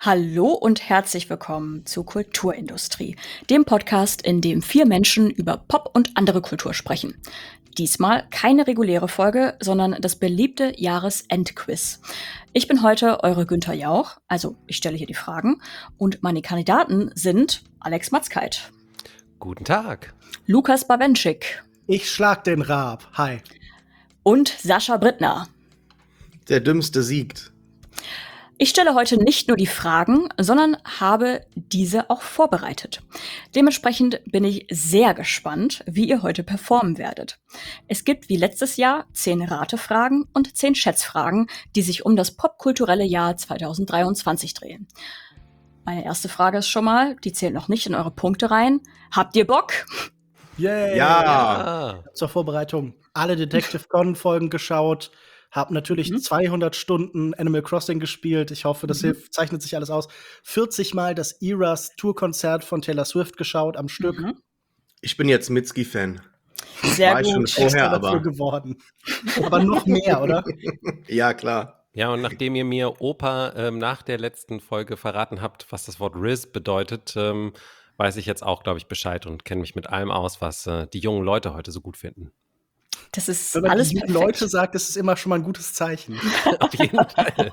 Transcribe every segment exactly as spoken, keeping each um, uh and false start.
Hallo und herzlich willkommen zu Kulturindustrie, dem Podcast, in dem vier Menschen über Pop und andere Kultur sprechen. Diesmal keine reguläre Folge, sondern das beliebte Jahresendquiz. Ich bin heute eure Günther Jauch, also ich stelle hier die Fragen, und meine Kandidaten sind Alex Matzkeit. Guten Tag. Lukas Bawenschik. Ich schlag den Raab. Hi. Und Sascha Brittner. Der Dümmste siegt. Ich stelle heute nicht nur die Fragen, sondern habe diese auch vorbereitet. Dementsprechend bin ich sehr gespannt, wie ihr heute performen werdet. Es gibt wie letztes Jahr zehn Ratefragen und zehn Schätzfragen, die sich um das popkulturelle Jahr zwanzig dreiundzwanzig drehen. Meine erste Frage ist schon mal, die zählt noch nicht in eure Punkte rein. Habt ihr Bock? Yay. Ja. Ja. Zur Vorbereitung alle Detective Conan-Folgen geschaut. Hab natürlich Mhm. zweihundert Stunden Animal Crossing gespielt. Ich hoffe, das Mhm. hilft, zeichnet sich alles aus. vierzig Mal das Eras Tourkonzert von Taylor Swift geschaut am Stück. Mhm. Ich bin jetzt Mitski-Fan. Sehr War ich schon gut. vorher, Extra dafür aber geworden. Aber noch mehr, oder? ja, klar. Ja, und nachdem ihr mir Opa ähm, nach der letzten Folge verraten habt, was das Wort Riz bedeutet, ähm, weiß ich jetzt auch, glaube ich, Bescheid und kenne mich mit allem aus, was äh, die jungen Leute heute so gut finden. Das ist Wenn man alles die perfekt. Leute sagt, ist es immer schon mal ein gutes Zeichen. Auf jeden Fall.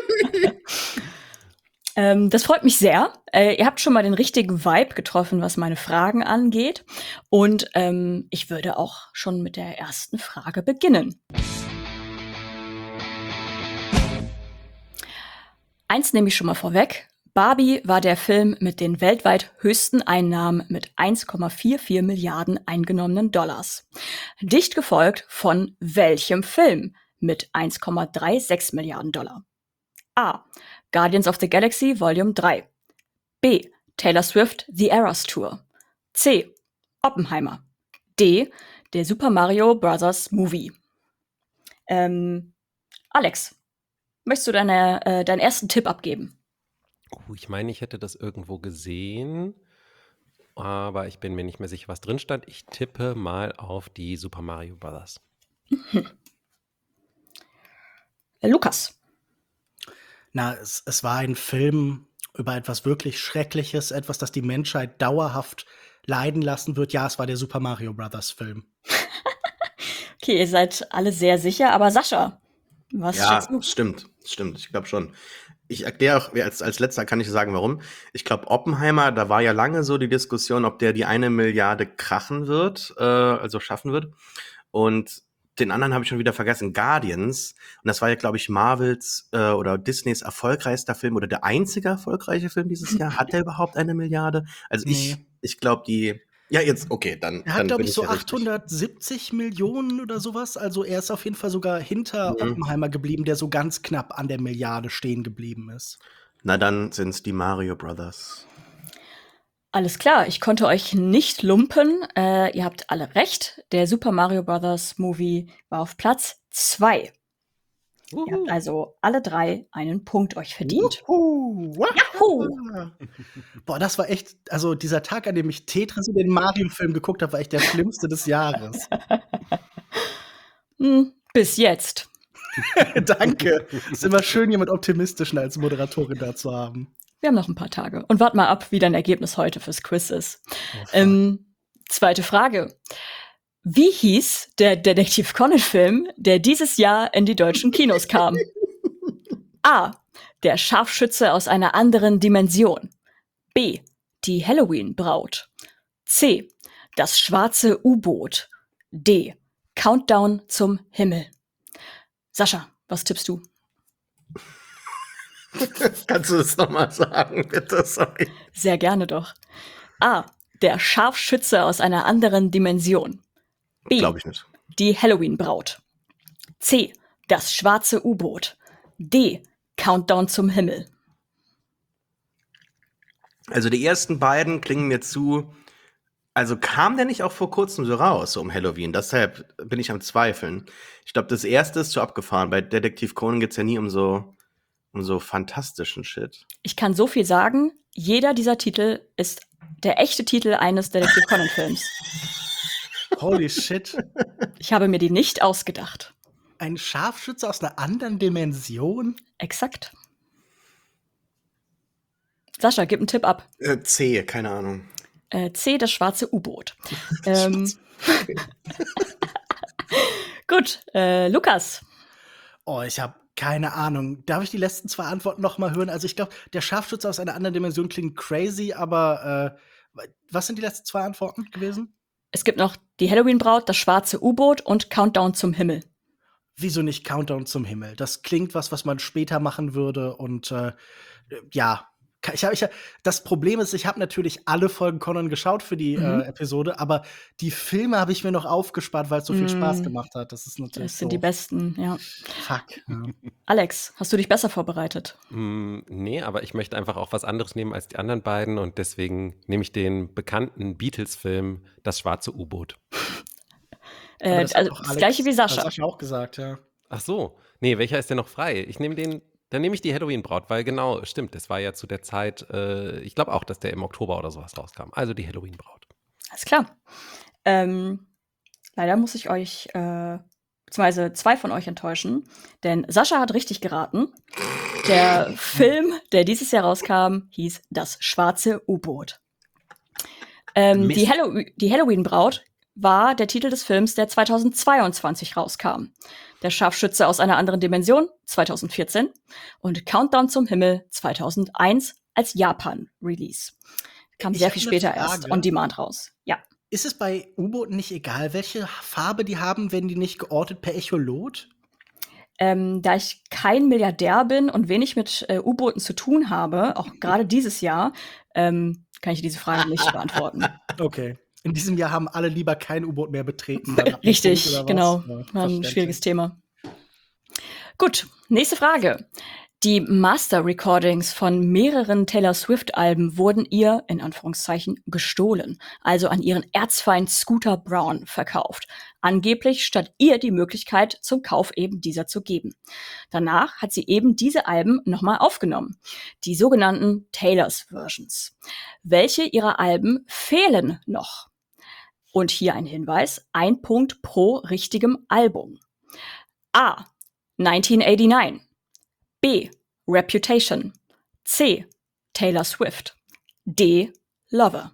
Ähm, das freut mich sehr. Äh, ihr habt schon mal den richtigen Vibe getroffen, was meine Fragen angeht. Und ähm, ich würde auch schon mit der ersten Frage beginnen. Eins nehme ich schon mal vorweg. Barbie war der Film mit den weltweit höchsten Einnahmen mit eins Komma vierundvierzig Milliarden eingenommenen Dollars. Dicht gefolgt von welchem Film mit eins Komma sechsunddreißig Milliarden Dollar? A. Guardians of the Galaxy Volume drei. B. Taylor Swift The Eras Tour. C. Oppenheimer. D. Der Super Mario Bros. Movie. Ähm, Alex, möchtest du deine, äh, deinen ersten Tipp abgeben? Oh, ich meine, ich hätte das irgendwo gesehen, aber ich bin mir nicht mehr sicher, was drin stand. Ich tippe mal auf die Super Mario Bros. Äh, Lukas. Na, es, es war ein Film über etwas wirklich Schreckliches, etwas, das die Menschheit dauerhaft leiden lassen wird. Ja, es war der Super Mario Brothers Film. Okay, ihr seid alle sehr sicher, aber Sascha, was Ja, schätzt du? stimmt, stimmt. Ich glaube schon. Ich erkläre auch, als, als letzter kann ich sagen, warum. Ich glaube, Oppenheimer, da war ja lange so die Diskussion, ob der die eine Milliarde krachen wird, äh, also schaffen wird. Und den anderen habe ich schon wieder vergessen, Guardians. Und das war ja, glaube ich, Marvels äh, oder Disneys erfolgreichster Film oder der einzige erfolgreiche Film dieses Jahr. Hat der überhaupt eine Milliarde? Also ich, Nee. ich glaube, die. Ja, jetzt, okay, dann. Er hat, dann glaube bin ich, so ja richtig. achthundertsiebzig Millionen oder sowas. Also er ist auf jeden Fall sogar hinter Mhm. Oppenheimer geblieben, der so ganz knapp an der Milliarde stehen geblieben ist. Na, dann sind es die Mario Brothers. Alles klar, ich konnte euch nicht lumpen. Äh, ihr habt alle recht. Der Super Mario Bros. Movie war auf Platz zwei. Ihr habt also alle drei einen Punkt euch verdient. Wuhu, wah. Juhu! Boah, das war echt, also dieser Tag, an dem ich Tetris und den Mario-Film geguckt habe, war echt der schlimmste des Jahres. Hm, bis jetzt. Danke. Ist immer schön, jemand Optimistischen als Moderatorin da zu haben. Wir haben noch ein paar Tage. Und wart mal ab, wie dein Ergebnis heute fürs Quiz ist. Oh, fuck. Ähm, zweite Frage. Wie hieß der Detektiv Conan-Film, der dieses Jahr in die deutschen Kinos kam? A. Der Scharfschütze aus einer anderen Dimension. B. Die Halloween-Braut. C. Das schwarze U-Boot. D. Countdown zum Himmel. Sascha, was tippst du? Kannst du das nochmal sagen, bitte? Sorry. Sehr gerne doch. A. Der Scharfschütze aus einer anderen Dimension. B. Glaube ich nicht. Die Halloween-Braut. C. Das schwarze U-Boot. D. Countdown zum Himmel. Also die ersten beiden klingen mir zu. Also kam der nicht auch vor kurzem so raus, so um Halloween? Deshalb bin ich am Zweifeln. Ich glaube, das erste ist zu abgefahren. Bei Detektiv Conan geht's ja nie um so, um so fantastischen Shit. Ich kann so viel sagen, jeder dieser Titel ist der echte Titel eines Detektiv Conan-Films. Holy shit. Ich habe mir die nicht ausgedacht. Ein Scharfschütze aus einer anderen Dimension? Exakt. Sascha, gib einen Tipp ab. Äh, C, keine Ahnung. Äh, C, das schwarze U-Boot. ähm, Gut, äh, Lukas. Oh, ich habe keine Ahnung. Darf ich die letzten zwei Antworten noch mal hören? Also ich glaube, der Scharfschütze aus einer anderen Dimension klingt crazy, aber äh, was sind die letzten zwei Antworten gewesen? Es gibt noch die Halloween-Braut, das schwarze U-Boot und Countdown zum Himmel. Wieso nicht Countdown zum Himmel? Das klingt was, was man später machen würde und äh, ja. Ich hab, ich hab, das Problem ist, ich habe natürlich alle Folgen Conan geschaut für die Mhm. äh, Episode, aber die Filme habe ich mir noch aufgespart, weil es so viel Mm. Spaß gemacht hat. Das ist natürlich Das sind die doof. besten, ja. Fuck. Ja. Alex, hast du dich besser vorbereitet? Mm, nee, aber ich möchte einfach auch was anderes nehmen als die anderen beiden und deswegen nehme ich den bekannten Beatles-Film Das schwarze U-Boot. Aber Äh, das hat also doch das Alex- gleiche wie äh, Sascha. Sascha auch gesagt, ja. Ach so, nee, welcher ist denn noch frei? Ich nehme den, dann nehme ich die Halloween-Braut, weil genau, stimmt, das war ja zu der Zeit, äh, ich glaube auch, dass der im Oktober oder sowas rauskam. Also die Halloween-Braut. Alles klar. Ähm, leider muss ich euch, äh, beziehungsweise zwei von euch enttäuschen, denn Sascha hat richtig geraten. Der Film, der dieses Jahr rauskam, hieß Das schwarze U-Boot. Ähm, Mist. die, Hallow die Halloween-Braut war der Titel des Films, der zweitausendzweiundzwanzig rauskam. Der Scharfschütze aus einer anderen Dimension zweitausendvierzehn und Countdown zum Himmel zweitausendeins als Japan-Release. Kam Ich sehr hab viel ne später Frage. erst on Demand raus. Ja. Ist es bei U-Booten nicht egal, welche Farbe die haben, wenn die nicht geortet per Echolot? Ähm, da ich kein Milliardär bin und wenig mit äh, U-Booten zu tun habe, auch gerade dieses Jahr, ähm, kann ich diese Frage nicht beantworten. Okay. In diesem Jahr haben alle lieber kein U-Boot mehr betreten. dann ab einem Richtig, Punkt oder was? genau. Ja, War ein verständlich. schwieriges Thema. Gut, nächste Frage. Die Master-Recordings von mehreren Taylor Swift-Alben wurden ihr, in Anführungszeichen, gestohlen, also an ihren Erzfeind Scooter Braun verkauft. Angeblich statt ihr die Möglichkeit zum Kauf eben dieser zu geben. Danach hat sie eben diese Alben nochmal aufgenommen. Die sogenannten Taylor's Versions. Welche ihrer Alben fehlen noch? Und hier ein Hinweis, ein Punkt pro richtigem Album. A. neunzehnhundertneunundachtzig. B. Reputation. C. Taylor Swift. D. Lover.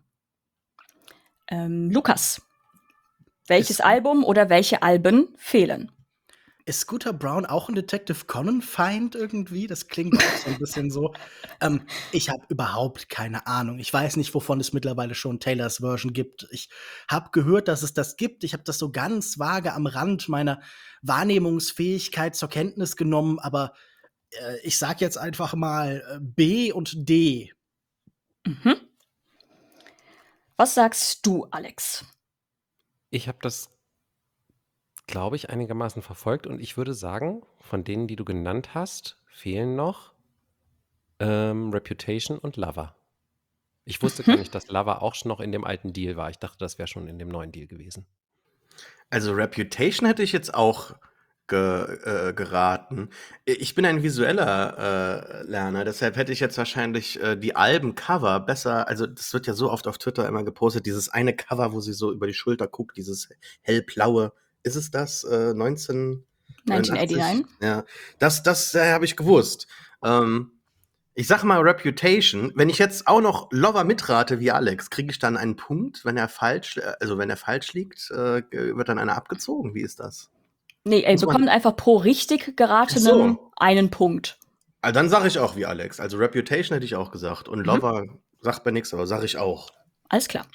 Ähm, Lukas, welches Ist- Album oder welche Alben fehlen? Ist Scooter Brown auch ein Detective Conan-Feind irgendwie? Das klingt auch so ein bisschen so. Ähm, ich habe überhaupt keine Ahnung. Ich weiß nicht, wovon es mittlerweile schon Taylors Version gibt. Ich habe gehört, dass es das gibt. Ich habe das so ganz vage am Rand meiner Wahrnehmungsfähigkeit zur Kenntnis genommen, aber äh, ich sag jetzt einfach mal äh, B und D. Mhm. Was sagst du, Alex? Ich habe das, glaube ich, einigermaßen verfolgt und ich würde sagen, von denen, die du genannt hast, fehlen noch ähm, Reputation und Lover. Ich wusste Mhm. gar nicht, dass Lover auch schon noch in dem alten Deal war. Ich dachte, das wäre schon in dem neuen Deal gewesen. Also Reputation hätte ich jetzt auch ge äh, geraten. Ich bin ein visueller äh, Lerner, deshalb hätte ich jetzt wahrscheinlich äh, die Albencover besser, also das wird ja so oft auf Twitter immer gepostet, dieses eine Cover, wo sie so über die Schulter guckt, dieses hellblaue. Ist es das? Äh, neunzehnhundertneunundachtzig? neunzehnhundertneunundachtzig? Ja, das, das äh, habe ich gewusst. Ähm, ich sag mal Reputation. Wenn ich jetzt auch noch Lover mitrate wie Alex, kriege ich dann einen Punkt, wenn er falsch, also wenn er falsch liegt, äh, wird dann einer abgezogen. Wie ist das? Nee, ihr Muss man- bekommt einfach pro richtig geratenem Ach so. einen Punkt. Also dann sage ich auch wie Alex. Also Reputation hätte ich auch gesagt. Und Lover sagt mir nichts, aber sage ich auch. Alles klar.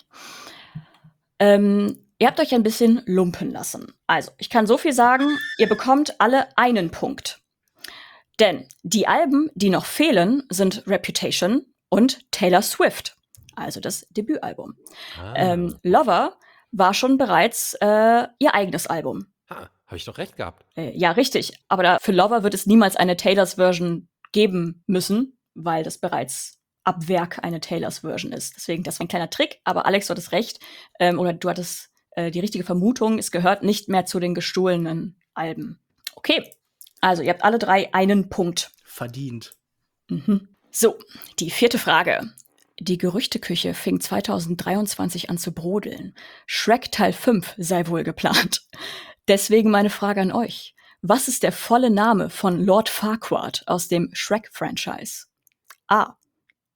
Ähm, ihr habt euch ein bisschen lumpen lassen. Also, ich kann so viel sagen, ihr bekommt alle einen Punkt. Denn die Alben, die noch fehlen, sind Reputation und Taylor Swift, also das Debütalbum. Ah, Ähm, Lover war schon bereits äh, ihr eigenes Album. ha, habe ich doch recht gehabt. Äh, ja, richtig. Aber da, für Lover wird es niemals eine Taylors Version geben müssen, weil das bereits ab Werk eine Taylors Version ist. Deswegen, das war ein kleiner Trick. Aber Alex, du hattest recht. Ähm, oder du hattest äh, die richtige Vermutung. Es gehört nicht mehr zu den gestohlenen Alben. Okay. Also, ihr habt alle drei einen Punkt. Verdient. Mhm. So, die vierte Frage. Die Gerüchteküche fing zweitausenddreiundzwanzig an zu brodeln. Shrek Teil fünf sei wohl geplant. Deswegen meine Frage an euch. Was ist der volle Name von Lord Farquaad aus dem Shrek-Franchise? A.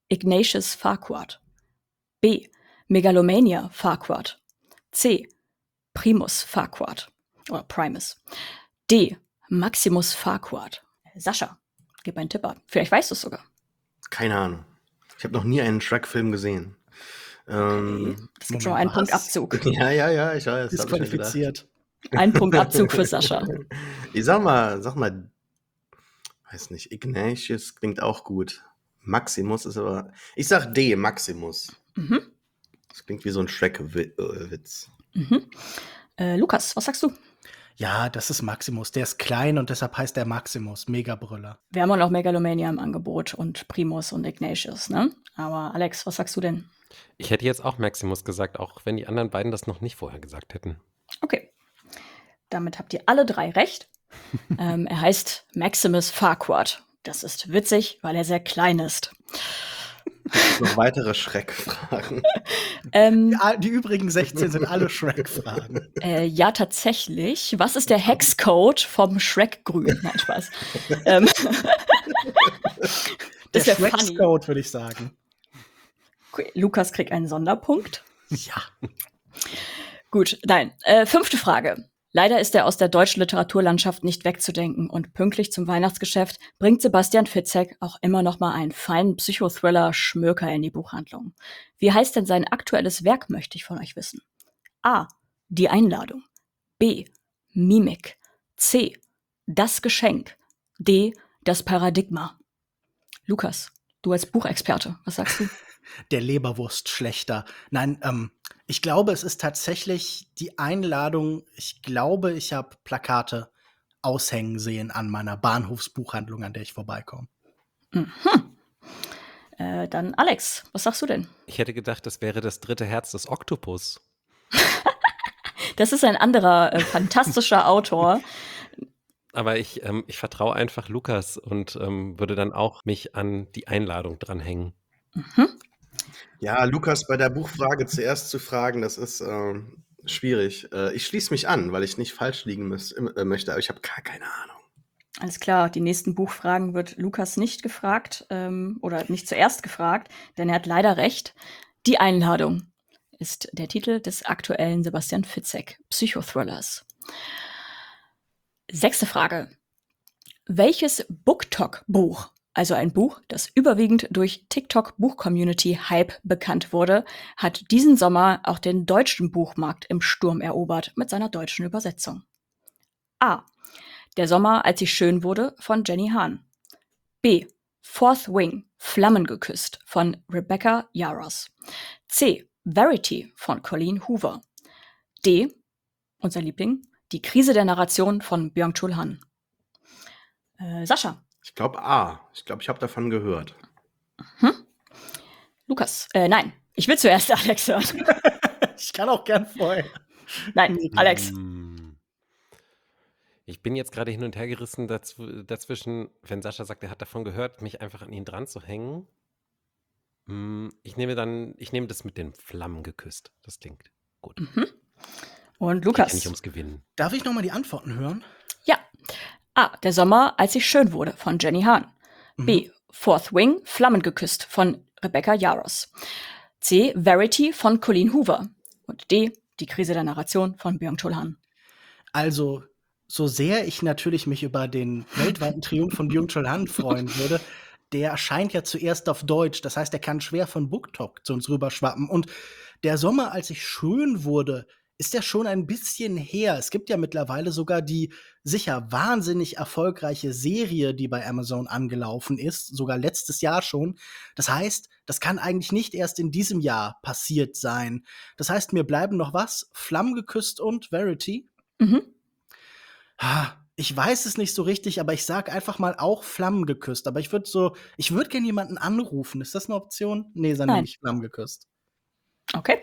Ignatius Farquhar. B. Megalomania Farquhar. C. Primus Farquhar. Oder Primus. D. Maximus Farquhar. Sascha, gib einen Tipp ab. Vielleicht weißt du es sogar. Keine Ahnung. Ich habe noch nie einen Shrek-Film gesehen. Ähm, Das gibt schon mal einen Moment, Punkt was? Abzug. ja, ja, ja, ich weiß. hab ich schon gedacht. Disqualifiziert. Ein Punkt Abzug für Sascha. Ich sag mal, sag mal, weiß nicht, Ignatius klingt auch gut. Maximus ist aber. Ich sag D, Maximus. Mhm. Das klingt wie so ein Shrek-Witz. Mhm. Äh, Lukas, was sagst du? Ja, das ist Maximus. Der ist klein und deshalb heißt er Maximus. Megabrüller. Wir haben auch noch Megalomania im Angebot und Primus und Ignatius, ne? Aber Alex, was sagst du denn? Ich hätte jetzt auch Maximus gesagt, auch wenn die anderen beiden das noch nicht vorher gesagt hätten. Okay. Damit habt ihr alle drei recht. ähm, er heißt Maximus Farquhar. Das ist witzig, weil er sehr klein ist. Noch weitere Schreckfragen. Ähm, Die, a- die übrigen sechzehn sind alle Shrek-Fragen. äh, ja, tatsächlich. Was ist der Hexcode vom Shrek-Grün? Nein, Spaß. ähm, Der das wäre funny. Shrek-Code, würde ich sagen. Okay, Lukas kriegt einen Sonderpunkt. Ja. Gut, nein. Äh, fünfte Frage. Leider ist er aus der deutschen Literaturlandschaft nicht wegzudenken und pünktlich zum Weihnachtsgeschäft bringt Sebastian Fitzek auch immer noch mal einen feinen Psychothriller-Schmöker in die Buchhandlung. Wie heißt denn sein aktuelles Werk, möchte ich von euch wissen. A. Die Einladung. B. Mimik. C. Das Geschenk. D. Das Paradigma. Lukas, du als Buchexperte, was sagst du? Der Leberwurst-Schlechter. Nein, ähm, ich glaube, es ist tatsächlich die Einladung. Ich glaube, ich habe Plakate aushängen sehen an meiner Bahnhofsbuchhandlung, an der ich vorbeikomme. Mhm. Äh, dann Alex, was sagst du denn? Ich hätte gedacht, das wäre das dritte Herz des Oktopus. Das ist ein anderer äh, fantastischer Autor. Aber ich, ähm, ich vertraue einfach Lukas und ähm, würde dann auch mich an die Einladung dranhängen. Mhm. Ja, Lukas, bei der Buchfrage zuerst zu fragen, das ist ähm, schwierig. Äh, ich schließe mich an, weil ich nicht falsch liegen müß, äh, möchte, aber ich habe gar keine Ahnung. Alles klar, die nächsten Buchfragen wird Lukas nicht gefragt ähm, oder nicht zuerst gefragt, denn er hat leider recht. Die Einladung ist der Titel des aktuellen Sebastian Fitzek Psychothrillers. Sechste Frage. Welches BookTok-Buch, also ein Buch, das überwiegend durch TikTok-Buch-Community-Hype bekannt wurde, hat diesen Sommer auch den deutschen Buchmarkt im Sturm erobert mit seiner deutschen Übersetzung? A. Der Sommer, als ich schön wurde von Jenny Han. B. Fourth Wing, Flammen geküsst von Rebecca Yarros. C. Verity von Colleen Hoover. D. Unser Liebling, Die Krise der Narration von Byung-Chul Han. Äh, Sascha. Ich glaube A. Ich glaube, ich habe davon gehört. Hm? Lukas. Äh, nein. Ich will zuerst Alex hören. Ich kann auch gern vorher. Nein, Alex. Hm. Ich bin jetzt gerade hin und her gerissen dazw- dazwischen, wenn Sascha sagt, er hat davon gehört, mich einfach an ihn dran zu hängen. Hm, Ich nehme dann, ich nehme das mit den Flammen geküsst. Das klingt gut. Mhm. Und Geht ja nicht Lukas. ums Gewinnen. Darf ich noch mal die Antworten hören? Ja. A. Der Sommer, als ich schön wurde von Jenny Han. B. Fourth Wing, Flammen geküsst von Rebecca Yarros. C. Verity von Colleen Hoover. Und D. Die Krise der Narration von Byung-Chul Han. Also, so sehr ich natürlich mich über den weltweiten Triumph von Byung-Chul Han freuen würde, der erscheint ja zuerst auf Deutsch. Das heißt, er kann schwer von BookTok zu uns rüberschwappen. Und der Sommer, als ich schön wurde, ist ja schon ein bisschen her. Es gibt ja mittlerweile sogar die sicher wahnsinnig erfolgreiche Serie, die bei Amazon angelaufen ist, sogar letztes Jahr schon. Das heißt, das kann eigentlich nicht erst in diesem Jahr passiert sein. Das heißt, mir bleiben noch was? Flammen geküsst und Verity? Mhm. Ah, ich weiß es nicht so richtig, aber ich sag einfach mal auch Flammen geküsst. Aber ich würde so, ich würde gerne jemanden anrufen. Ist das eine Option? Nee, dann Nein. nehme ich Flammen geküsst. Okay.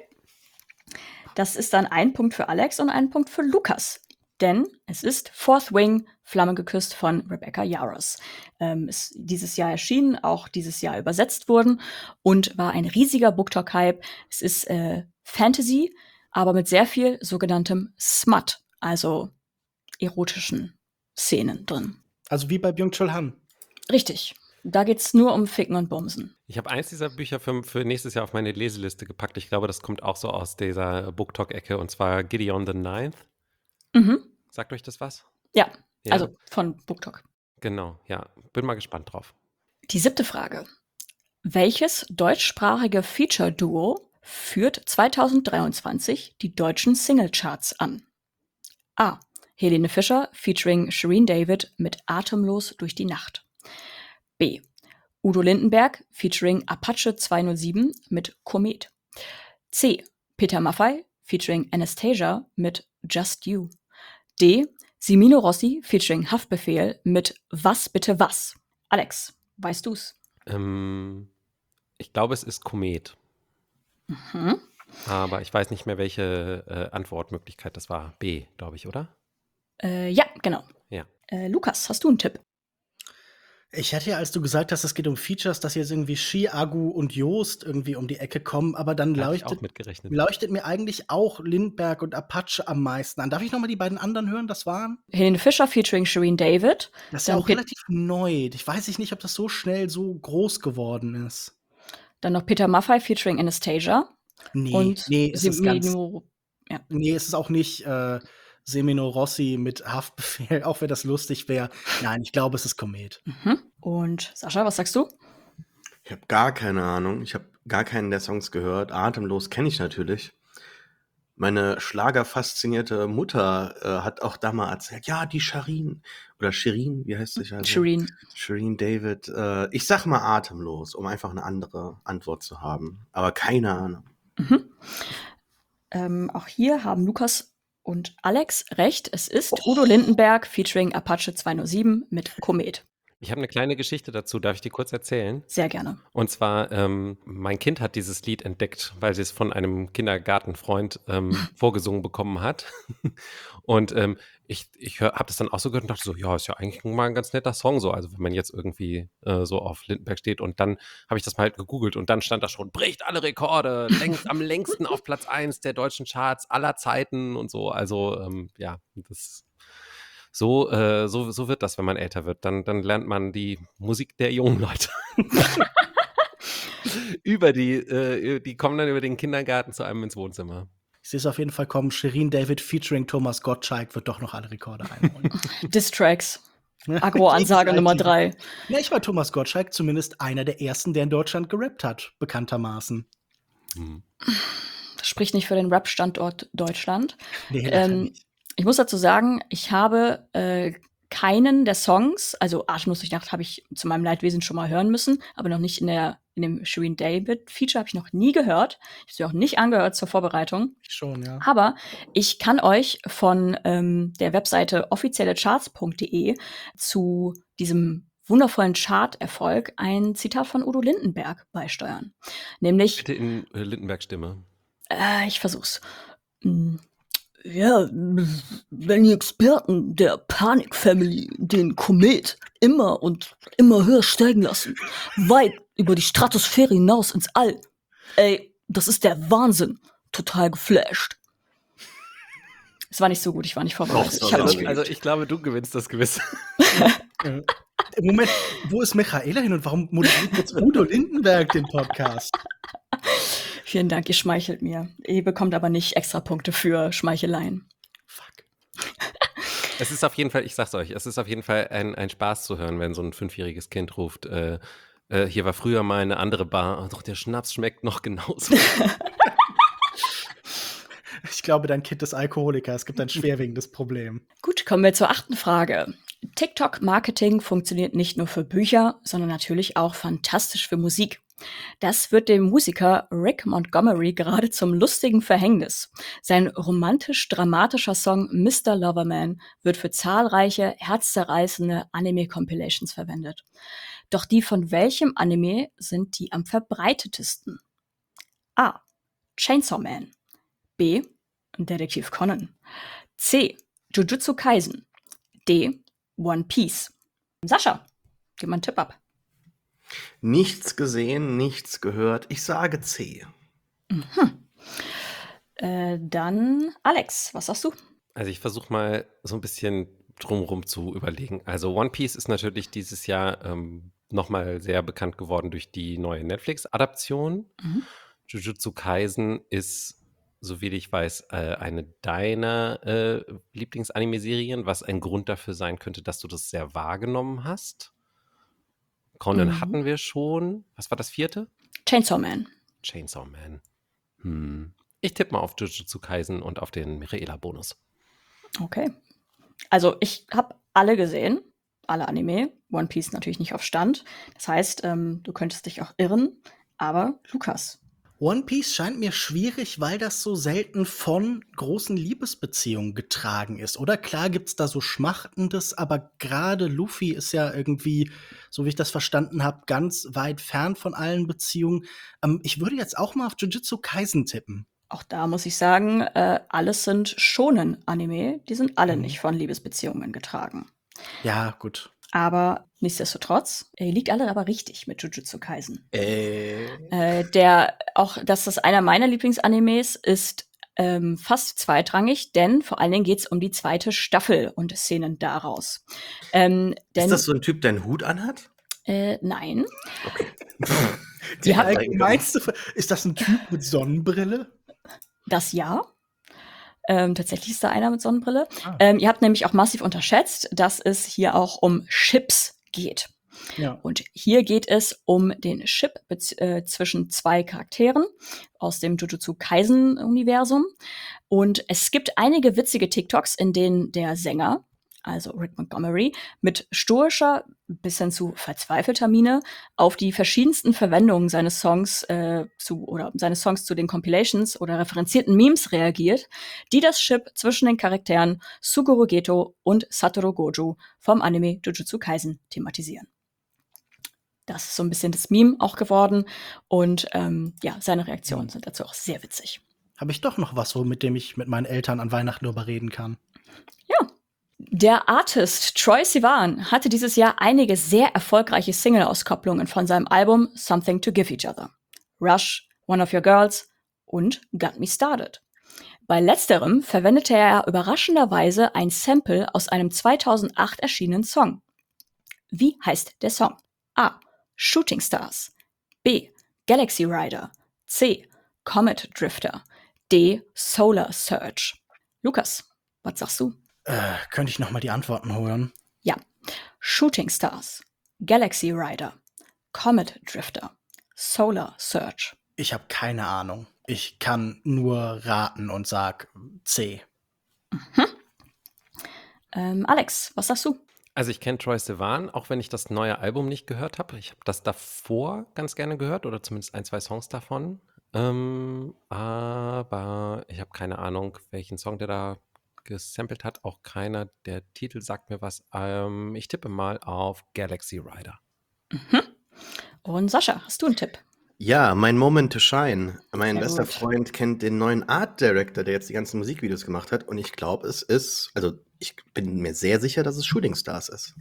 Das ist dann ein Punkt für Alex und ein Punkt für Lukas. Denn es ist Fourth Wing, Flamme geküsst von Rebecca Yarros. Ähm, ist dieses Jahr erschienen, auch dieses Jahr übersetzt worden und war ein riesiger BookTok-Hype. Es ist äh, Fantasy, aber mit sehr viel sogenanntem Smut, also erotischen Szenen drin. Also wie bei Byung-Chul Han. Richtig. Da geht's nur um Ficken und Bumsen. Ich habe eins dieser Bücher für, für nächstes Jahr auf meine Leseliste gepackt. Ich glaube, das kommt auch so aus dieser Booktalk-Ecke, und zwar Gideon the Ninth. Mhm. Sagt euch das was? Ja, Ja, also von BookTalk. genau, ja. Bin mal gespannt drauf. Die siebte Frage. Welches deutschsprachige Feature-Duo führt zweitausenddreiundzwanzig die deutschen Singlecharts an? A. Helene Fischer featuring Shirin David mit Atemlos durch die Nacht. B. Udo Lindenberg featuring Apache zweihundertsieben mit Komet. C. Peter Maffay featuring Anastasia mit Just You. D. Simino Rossi featuring Haftbefehl mit Was bitte was? Alex, weißt du's? Ähm, ich glaube, es ist Komet, Mhm. aber ich weiß nicht mehr, welche äh, Antwortmöglichkeit das war. B, glaube ich, oder? Äh, ja, genau. Ja. Äh, Lukas, hast du einen Tipp? Ich hätte ja, als du gesagt hast, es geht um Features, dass jetzt irgendwie Shi, Agu und Joost irgendwie um die Ecke kommen, aber dann Da habe ich auch leuchtet, mitgerechnet. leuchtet mir eigentlich auch Lindbergh und Apache am meisten an. Darf ich noch mal die beiden anderen hören? Das waren? Helene Fischer featuring Shirin David. Das ist ja Dann, auch Pet relativ neu. Ich weiß ich nicht, ob das so schnell so groß geworden ist. dann noch Peter Maffay featuring Anastasia. Nee, Und nee, es ist ganz, Simino. Ja. nee, es ist auch nicht äh, Semino Rossi mit Haftbefehl, auch wenn das lustig wäre. Nein, ich glaube, es ist Komet. Mhm. Und Sascha, was sagst du? Ich habe gar keine Ahnung. Ich habe gar keinen der Songs gehört. Atemlos kenne ich natürlich. Meine schlagerfaszinierte Mutter äh, hat auch da mal erzählt, ja, die Shirin oder Shirin, wie heißt sie? Also? Shirin. Shirin David. Äh, ich sag mal atemlos, um einfach eine andere Antwort zu haben. Aber keine Ahnung. Mhm. Ähm, auch hier haben Lukas und Alex recht. Es ist Udo Lindenberg featuring Apache zweihundertsieben mit Komet. Ich habe eine kleine Geschichte dazu. Darf ich die kurz erzählen? Sehr gerne. Und zwar, ähm, mein Kind hat dieses Lied entdeckt, weil sie es von einem Kindergartenfreund ähm, vorgesungen bekommen hat. Und ähm, ich, ich habe das dann auch so gehört und dachte so, ja, ist ja eigentlich mal ein ganz netter Song so. Also wenn man jetzt irgendwie äh, so auf Lindenberg steht. Und dann habe ich das mal halt gegoogelt und dann stand da schon, bricht alle Rekorde, längst, am längsten auf Platz eins der deutschen Charts aller Zeiten und so. Also ähm, ja, das so, äh, so, so wird das, wenn man älter wird. Dann, dann lernt man die Musik der jungen Leute. über die, äh, die kommen dann über den Kindergarten zu einem ins Wohnzimmer. Ich sehe es auf jeden Fall kommen. Shirin David featuring Thomas Gottschalk wird doch noch alle Rekorde einholen. Distracks. Agro-Ansage Nummer drei. Ja, ich war Thomas Gottschalk zumindest einer der ersten, der in Deutschland gerappt hat, bekanntermaßen. Hm. Das spricht nicht für den Rap-Standort Deutschland. Nee, leider Ähm, nicht. ich muss dazu sagen, ich habe äh, keinen der Songs, also Atemlos durch die Nacht habe ich zu meinem Leidwesen schon mal hören müssen, aber noch nicht in der in dem Shirin David Feature habe ich noch nie gehört. Ich habe sie auch nicht angehört zur Vorbereitung. Ich schon, ja. Aber ich kann euch von ähm, der Webseite offiziellecharts punkt de zu diesem wundervollen Chart-Erfolg ein Zitat von Udo Lindenberg beisteuern. Nämlich, Bitte in äh, Lindenberg-Stimme. äh, ich versuch's. Mm, Ja, wenn die Experten der Panik Family den Komet immer und immer höher steigen lassen, weit über die Stratosphäre hinaus ins All, ey, das ist der Wahnsinn. Total geflasht. Es war nicht so gut, ich war nicht vorbereitet. Doch, Ich hab das nicht war geübt. Also ich glaube, du gewinnst das gewiss. Äh, Moment, wo ist Michaela hin und warum moderiert jetzt Udo Lindenberg den Podcast? Vielen Dank, ihr schmeichelt mir. Ihr bekommt aber nicht extra Punkte für Schmeicheleien. Fuck. Es ist auf jeden Fall, ich sag's euch, es ist auf jeden Fall ein, ein Spaß zu hören, wenn so ein fünfjähriges Kind ruft, äh, äh, hier war früher mal eine andere Bar, doch der Schnaps schmeckt noch genauso. Ich glaube, dein Kind ist Alkoholiker. Es gibt ein schwerwiegendes Problem. Gut, kommen wir zur achten Frage. TikTok-Marketing funktioniert nicht nur für Bücher, sondern natürlich auch fantastisch für Musik. Das wird dem Musiker Rick Montgomery gerade zum lustigen Verhängnis. Sein romantisch-dramatischer Song Mister Loverman wird für zahlreiche herzzerreißende Anime-Compilations verwendet. Doch die von welchem Anime sind die am verbreitetesten? A. Chainsaw Man. B. Detektiv Conan. C. Jujutsu Kaisen. D. One Piece. Sascha, gib mal einen Tipp ab. Nichts gesehen, nichts gehört. Ich sage C. Mhm. Äh, dann Alex, was sagst du? Also ich versuche mal so ein bisschen drumherum zu überlegen. Also One Piece ist natürlich dieses Jahr ähm, nochmal sehr bekannt geworden durch die neue Netflix-Adaption. Mhm. Jujutsu Kaisen ist, soviel ich weiß, äh, eine deiner äh, Lieblings-Anime-Serien, was ein Grund dafür sein könnte, dass du das sehr wahrgenommen hast. Conan Mhm. hatten wir schon. Was war das vierte? Chainsaw Man. Chainsaw Man. Hm. Ich tippe mal auf Jujutsu Kaisen und auf den Michaela-Bonus. Okay. Also ich habe alle gesehen, alle Anime. One Piece natürlich nicht auf Stand. Das heißt, ähm, du könntest dich auch irren. Aber Lukas. One Piece scheint mir schwierig, weil das so selten von großen Liebesbeziehungen getragen ist. Oder klar gibt's da so Schmachtendes, aber gerade Luffy ist ja irgendwie, so wie ich das verstanden habe, ganz weit fern von allen Beziehungen. Ähm, ich würde jetzt auch mal auf Jujutsu Kaisen tippen. Auch da muss ich sagen, äh, alles sind Shonen-Anime. Die sind alle Mhm. nicht von Liebesbeziehungen getragen. Ja, gut. Aber nichtsdestotrotz, ihr liegt alle aber richtig mit Jujutsu Kaisen. Äh, Äh, der, auch, dass das einer meiner Lieblingsanimes ist, ähm, fast zweitrangig, denn vor allen Dingen geht es um die zweite Staffel und Szenen daraus. Ähm, denn, ist das so ein Typ, der einen Hut anhat? äh, nein. Okay. Die Die hat- allgemeinste Fra- Ist das ein Typ mit Sonnenbrille? Das ja. Ähm, tatsächlich ist da einer mit Sonnenbrille. Ah. Ähm, ihr habt nämlich auch massiv unterschätzt, dass es hier auch um Chips geht. Ja. Und hier geht es um den Chip bez- äh, zwischen zwei Charakteren aus dem Jujutsu Kaisen-Universum. Und es gibt einige witzige TikToks, in denen der Sänger, also Rick Montgomery, mit stoischer bis hin zu verzweifelter Miene auf die verschiedensten Verwendungen seines Songs äh, zu oder seines Songs zu den Compilations oder referenzierten Memes reagiert, die das Chip zwischen den Charakteren Suguru Geto und Satoru Gojo vom Anime Jujutsu Kaisen thematisieren. Das ist so ein bisschen das Meme auch geworden und ähm, ja, seine Reaktionen sind dazu auch sehr witzig. Habe ich doch noch was, wo- mit dem ich mit meinen Eltern an Weihnachten darüber reden kann. Ja. Der Artist Troye Sivan hatte dieses Jahr einige sehr erfolgreiche Single-Auskopplungen von seinem Album Something to Give Each Other. Rush, One of Your Girls und Got Me Started. Bei letzterem verwendete er überraschenderweise ein Sample aus einem zweitausendacht erschienenen Song. Wie heißt der Song? A. Shooting Stars. B. Galaxy Rider. C. Comet Drifter. D. Solar Surge. Lukas, was sagst du? Äh, könnte ich noch mal die Antworten holen? Ja. Shooting Stars. Galaxy Rider. Comet Drifter. Solar Surge. Ich habe keine Ahnung. Ich kann nur raten und sag C. Ähm, Alex, was sagst du? Also ich kenne Troye Sivan, auch wenn ich das neue Album nicht gehört habe. Ich habe das davor ganz gerne gehört oder zumindest ein, zwei Songs davon. Ähm, aber ich habe keine Ahnung, welchen Song der da gesampelt hat. Auch keiner. Der Titel sagt mir was. Ähm, ich tippe mal auf Galaxy Rider. Und Sascha, hast du einen Tipp? Ja, mein Moment to Shine. Mein Sehr bester gut. Freund kennt den neuen Art Director, der jetzt die ganzen Musikvideos gemacht hat. Und ich glaube, es ist, also ich bin mir sehr sicher, dass es Shooting Stars ist.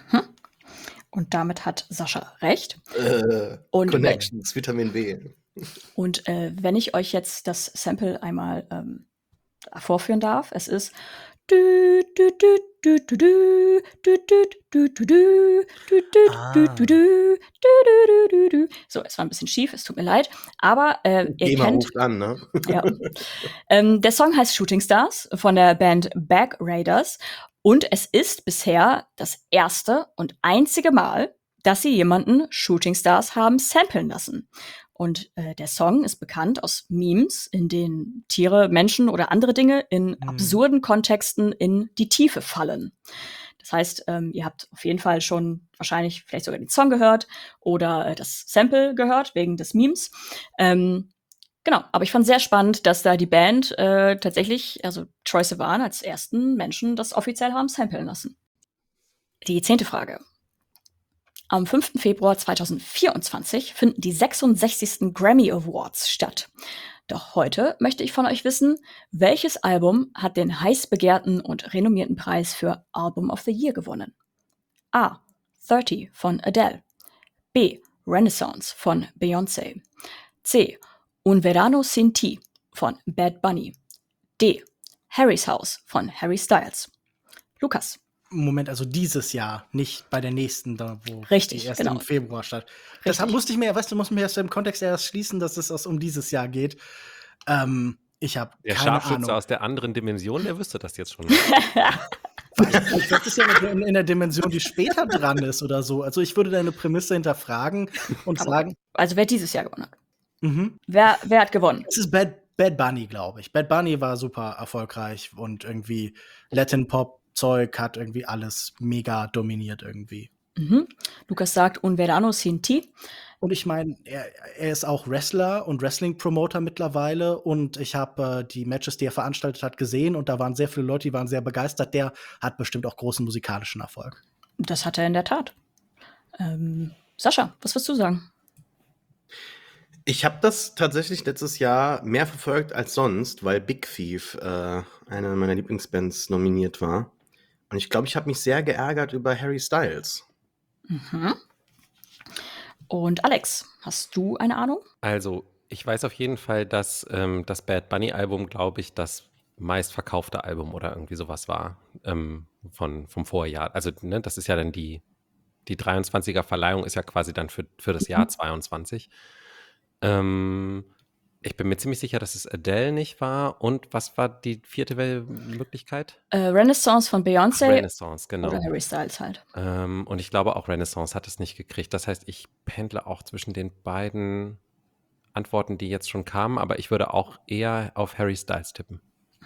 Und damit hat Sascha recht. Äh, Und- Connections, Vitamin B. Und äh, wenn ich euch jetzt das Sample einmal ähm, vorführen darf, es ist du, du, du, du, du, du, du, du, du, du, du, du, du, Ah. du, du, du, du, du, du, du. So, es war ein bisschen schief, es tut mir leid. Aber äh, ihr GEMA kennt, ruft an, ne? ja. ähm, der Song heißt Shooting Stars von der Band Back Raiders. Und es ist bisher das erste und einzige Mal, dass sie jemanden Shooting Stars haben samplen lassen. Und äh, der Song ist bekannt aus Memes, in denen Tiere, Menschen oder andere Dinge in Hm. absurden Kontexten in die Tiefe fallen. Das heißt, ähm, ihr habt auf jeden Fall schon wahrscheinlich vielleicht sogar den Song gehört oder äh, das Sample gehört wegen des Memes. Ähm, genau, aber ich fand sehr spannend, dass da die Band äh, tatsächlich, also Troye Sivan als ersten Menschen das offiziell haben samplen lassen. Die zehnte Frage. Am fünften Februar zweitausendvierundzwanzig finden die sechsundsechzigsten Grammy Awards statt. Doch heute möchte ich von euch wissen, welches Album hat den heiß begehrten und renommierten Preis für Album of the Year gewonnen? A. thirty von Adele. B. Renaissance von Beyoncé. C. Un Verano Sin Ti von Bad Bunny. D. Harry's House von Harry Styles. Lukas. Moment, also dieses Jahr, nicht bei der nächsten, da wo Richtig, die erst genau. im Februar statt. Deshalb Richtig. musste ich mir, weißt du, muss mir erst im Kontext erst schließen, dass es aus um dieses Jahr geht. Ähm, ich habe Der keine Scharfschütze Ahnung. aus der anderen Dimension, der wüsste das jetzt schon. Ich glaube, das ist ja in, in der Dimension, die später dran ist oder so. Also ich würde deine Prämisse hinterfragen und Aber sagen, Also wer dieses Jahr gewonnen hat. mhm. Wer, wer hat gewonnen? Es ist Bad, Bad Bunny, glaube ich. Bad Bunny war super erfolgreich und irgendwie Latin-Pop-Zeug hat irgendwie alles mega dominiert irgendwie. Mhm. Lukas sagt Un Verano Sin Ti. Und ich meine, er, er ist auch Wrestler und Wrestling-Promoter mittlerweile. Und ich habe äh, die Matches, die er veranstaltet hat, gesehen. Und da waren sehr viele Leute, die waren sehr begeistert. Der hat bestimmt auch großen musikalischen Erfolg. Das hat er in der Tat. Ähm, Sascha, was wirst du sagen? Ich habe das tatsächlich letztes Jahr mehr verfolgt als sonst, weil Big Thief, äh, eine meiner Lieblingsbands, nominiert war. Und ich glaube, ich habe mich sehr geärgert über Harry Styles. Mhm. Und Alex, hast du eine Ahnung? Also, ich weiß auf jeden Fall, dass ähm, das Bad Bunny-Album, glaube ich, das meistverkaufte Album oder irgendwie sowas war ähm, von, vom Vorjahr. Also, ne, das ist ja dann die, die dreiundzwanziger-Verleihung ist ja quasi dann für, für das Jahr zweiundzwanzig. Ähm, ich bin mir ziemlich sicher, dass es Adele nicht war. Und was war die vierte Wel- Möglichkeit? Äh, Renaissance von Beyoncé Renaissance, genau. oder Harry Styles halt. Ähm, und ich glaube auch Renaissance hat es nicht gekriegt. Das heißt, ich pendle auch zwischen den beiden Antworten, die jetzt schon kamen, aber ich würde auch eher auf Harry Styles tippen.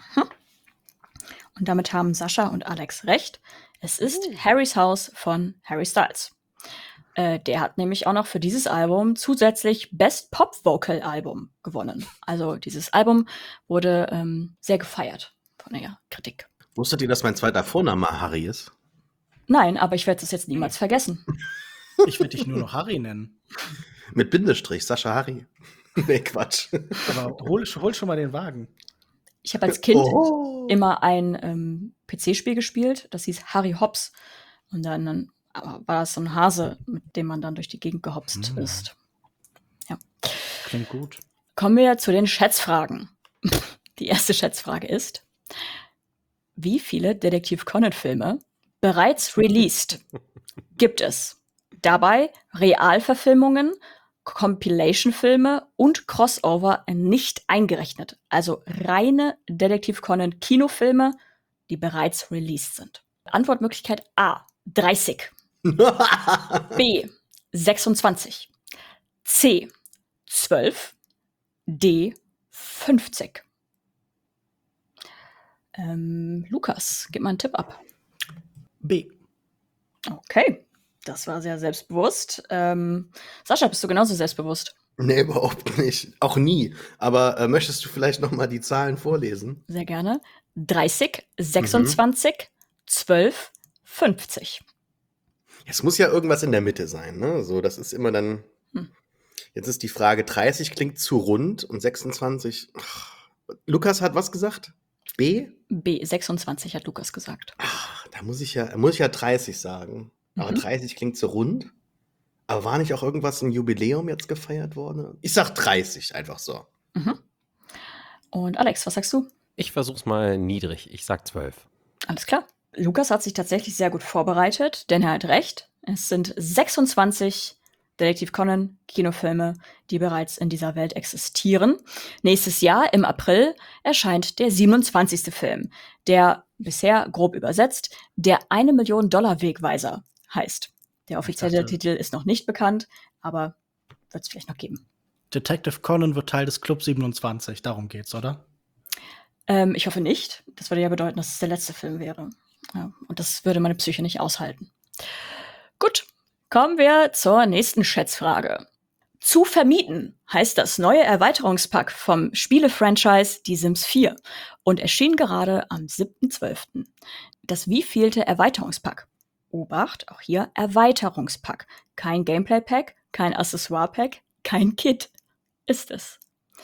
Und damit haben Sascha und Alex recht. Es ist Harrys House von Harry Styles. Äh, der hat nämlich auch noch für dieses Album zusätzlich Best Pop Vocal Album gewonnen. Also dieses Album wurde ähm, sehr gefeiert von der Kritik. Wusstet ihr, dass mein zweiter Vorname Harry ist? Nein, aber ich werde das jetzt niemals vergessen. Ich würde dich nur noch Harry nennen. Mit Bindestrich, Sascha Harry. Nee, Quatsch. Aber hol, hol schon mal den Wagen. Ich habe als Kind Oh. immer ein ähm, P C-Spiel gespielt, das hieß Harry Hops. Und dann, dann war das so ein Hase, mit dem man dann durch die Gegend gehopst Mm. ist. Ja. Klingt gut. Kommen wir zu den Schätzfragen. Die erste Schätzfrage ist: Wie viele Detektiv Conan-Filme bereits released gibt es? Dabei Realverfilmungen, Compilation-Filme und Crossover nicht eingerechnet. Also reine Detektiv Conan Kinofilme, die bereits released sind. Antwortmöglichkeit A, dreißig. B, sechsundzwanzig. C, zwölf. D, fünfzig. Ähm, Lukas, gib mal einen Tipp ab. B. Okay, das war sehr selbstbewusst. Ähm, Sascha, bist du genauso selbstbewusst? Nee, überhaupt nicht. Auch nie. Aber äh, möchtest du vielleicht noch mal die Zahlen vorlesen? Sehr gerne. dreißig, sechsundzwanzig, zwölf, fünfzig. Es muss ja irgendwas in der Mitte sein, ne? So, das ist immer dann. Hm. Jetzt ist die Frage: dreißig klingt zu rund und sechsundzwanzig. Ach, Lukas hat was gesagt? B? B, sechsundzwanzig hat Lukas gesagt. Ach, da muss ich ja, muss ich ja dreißig sagen. Aber Mhm. dreißig klingt zu rund. Aber war nicht auch irgendwas ein Jubiläum jetzt gefeiert worden? Ich sag dreißig, einfach so. Mhm. Und Alex, was sagst du? Ich versuch's mal niedrig. Ich sag zwölf. Alles klar. Lukas hat sich tatsächlich sehr gut vorbereitet, denn er hat recht. Es sind sechsundzwanzig Detektiv Conan Kinofilme, die bereits in dieser Welt existieren. Nächstes Jahr, im April, erscheint der siebenundzwanzigste Film, der bisher, grob übersetzt, der eine Million Dollar Wegweiser heißt. Der offizielle dachte- Titel ist noch nicht bekannt, aber wird es vielleicht noch geben. Detective Conan wird Teil des Club siebenundzwanzig. Darum geht's, oder? Ähm, ich hoffe nicht. Das würde ja bedeuten, dass es der letzte Film wäre. Ja, und das würde meine Psyche nicht aushalten. Gut, kommen wir zur nächsten Schätzfrage. Zu vermieten heißt das neue Erweiterungspack vom Spiele-Franchise Die Sims vier und erschien gerade am siebten zwölften Das wievielte Erweiterungspack? Obacht, auch hier Erweiterungspack. Kein Gameplay-Pack, kein Accessoire-Pack, kein Kit. Ist es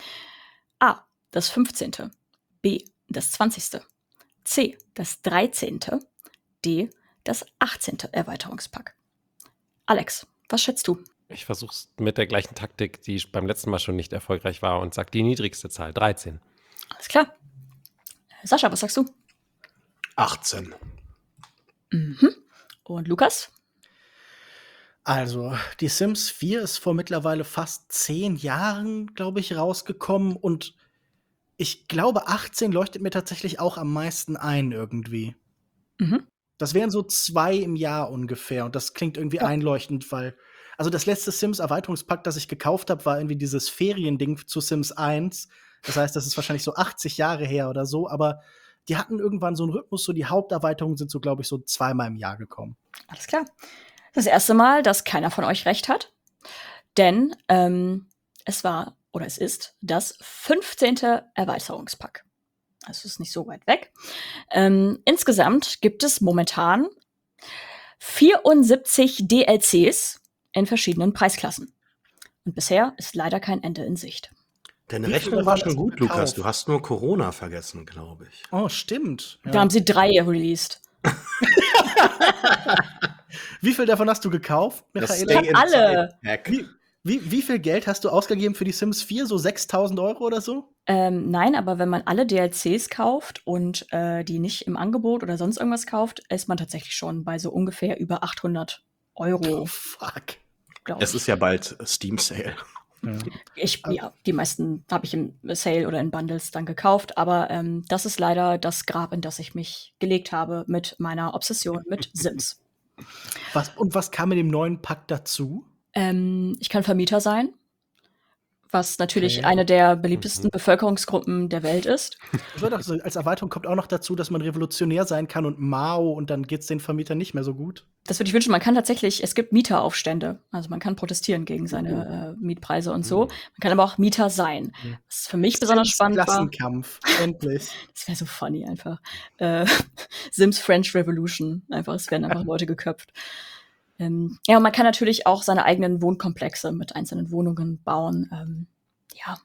A, das fünfzehnte. B, das zwanzigste. C, das dreizehnte. D, das achtzehnte Erweiterungspack. Alex, was schätzt du? Ich versuch's mit der gleichen Taktik, die beim letzten Mal schon nicht erfolgreich war, und sag die niedrigste Zahl, dreizehn. Alles klar. Sascha, was sagst du? achtzehn. Mhm. Und Lukas? Also, die Sims vier ist vor mittlerweile fast zehn Jahren, glaube ich, rausgekommen und ich glaube, achtzehn leuchtet mir tatsächlich auch am meisten ein irgendwie. Mhm. Das wären so zwei im Jahr ungefähr und das klingt irgendwie Ja. einleuchtend, weil also das letzte Sims-Erweiterungspack, das ich gekauft habe, war irgendwie dieses Feriending zu Sims eins. Das heißt, das ist wahrscheinlich so achtzig Jahre her oder so, aber die hatten irgendwann so einen Rhythmus, so die Haupterweiterungen sind so, glaube ich, so zweimal im Jahr gekommen. Alles klar. Das erste Mal, dass keiner von euch recht hat, denn ähm, es war oder es ist das fünfzehnte Erweiterungspack. Also es ist nicht so weit weg. Ähm, insgesamt gibt es momentan vierundsiebzig D L Cs in verschiedenen Preisklassen. Und bisher ist leider kein Ende in Sicht. Deine Wie viel Rechnung davon war hast schon du gut, Lukas. gekauft? Du hast nur Corona vergessen, glaube ich. Oh, stimmt. Da Ja. haben sie drei released. Wie viel davon hast du gekauft, Das Michaela? Stay alle. Inside Pack. Wie, wie, wie viel Geld hast du ausgegeben für die Sims vier? So sechstausend Euro oder so? Ähm, nein, aber wenn man alle D L Cs kauft und äh, die nicht im Angebot oder sonst irgendwas kauft, ist man tatsächlich schon bei so ungefähr über achthundert Euro, Oh, fuck. glaube Es ich. ist ja bald Steam Sale. Ich, ja, die meisten habe ich im Sale oder in Bundles dann gekauft, aber ähm, das ist leider das Grab, in das ich mich gelegt habe mit meiner Obsession mit Sims. Was, und was kam in dem neuen Pack dazu? Ähm, ich kann Vermieter sein, was natürlich Okay. eine der beliebtesten Mhm. Bevölkerungsgruppen der Welt ist. Ich würde auch so, als Erweiterung kommt auch noch dazu, dass man revolutionär sein kann und Mao und dann geht's den Vermietern nicht mehr so gut. Das würde ich wünschen. Man kann tatsächlich, es gibt Mieteraufstände. Also man kann protestieren gegen seine äh, Mietpreise und so. Mhm. Man kann aber auch Mieter sein. Mhm. Was für mich besonders Sims spannend war, Klassenkampf. Endlich. das wäre so funny einfach. Äh, Sims French Revolution. Einfach, es werden einfach Leute geköpft. Ähm, ja, und man kann natürlich auch seine eigenen Wohnkomplexe mit einzelnen Wohnungen bauen. Ähm, ja.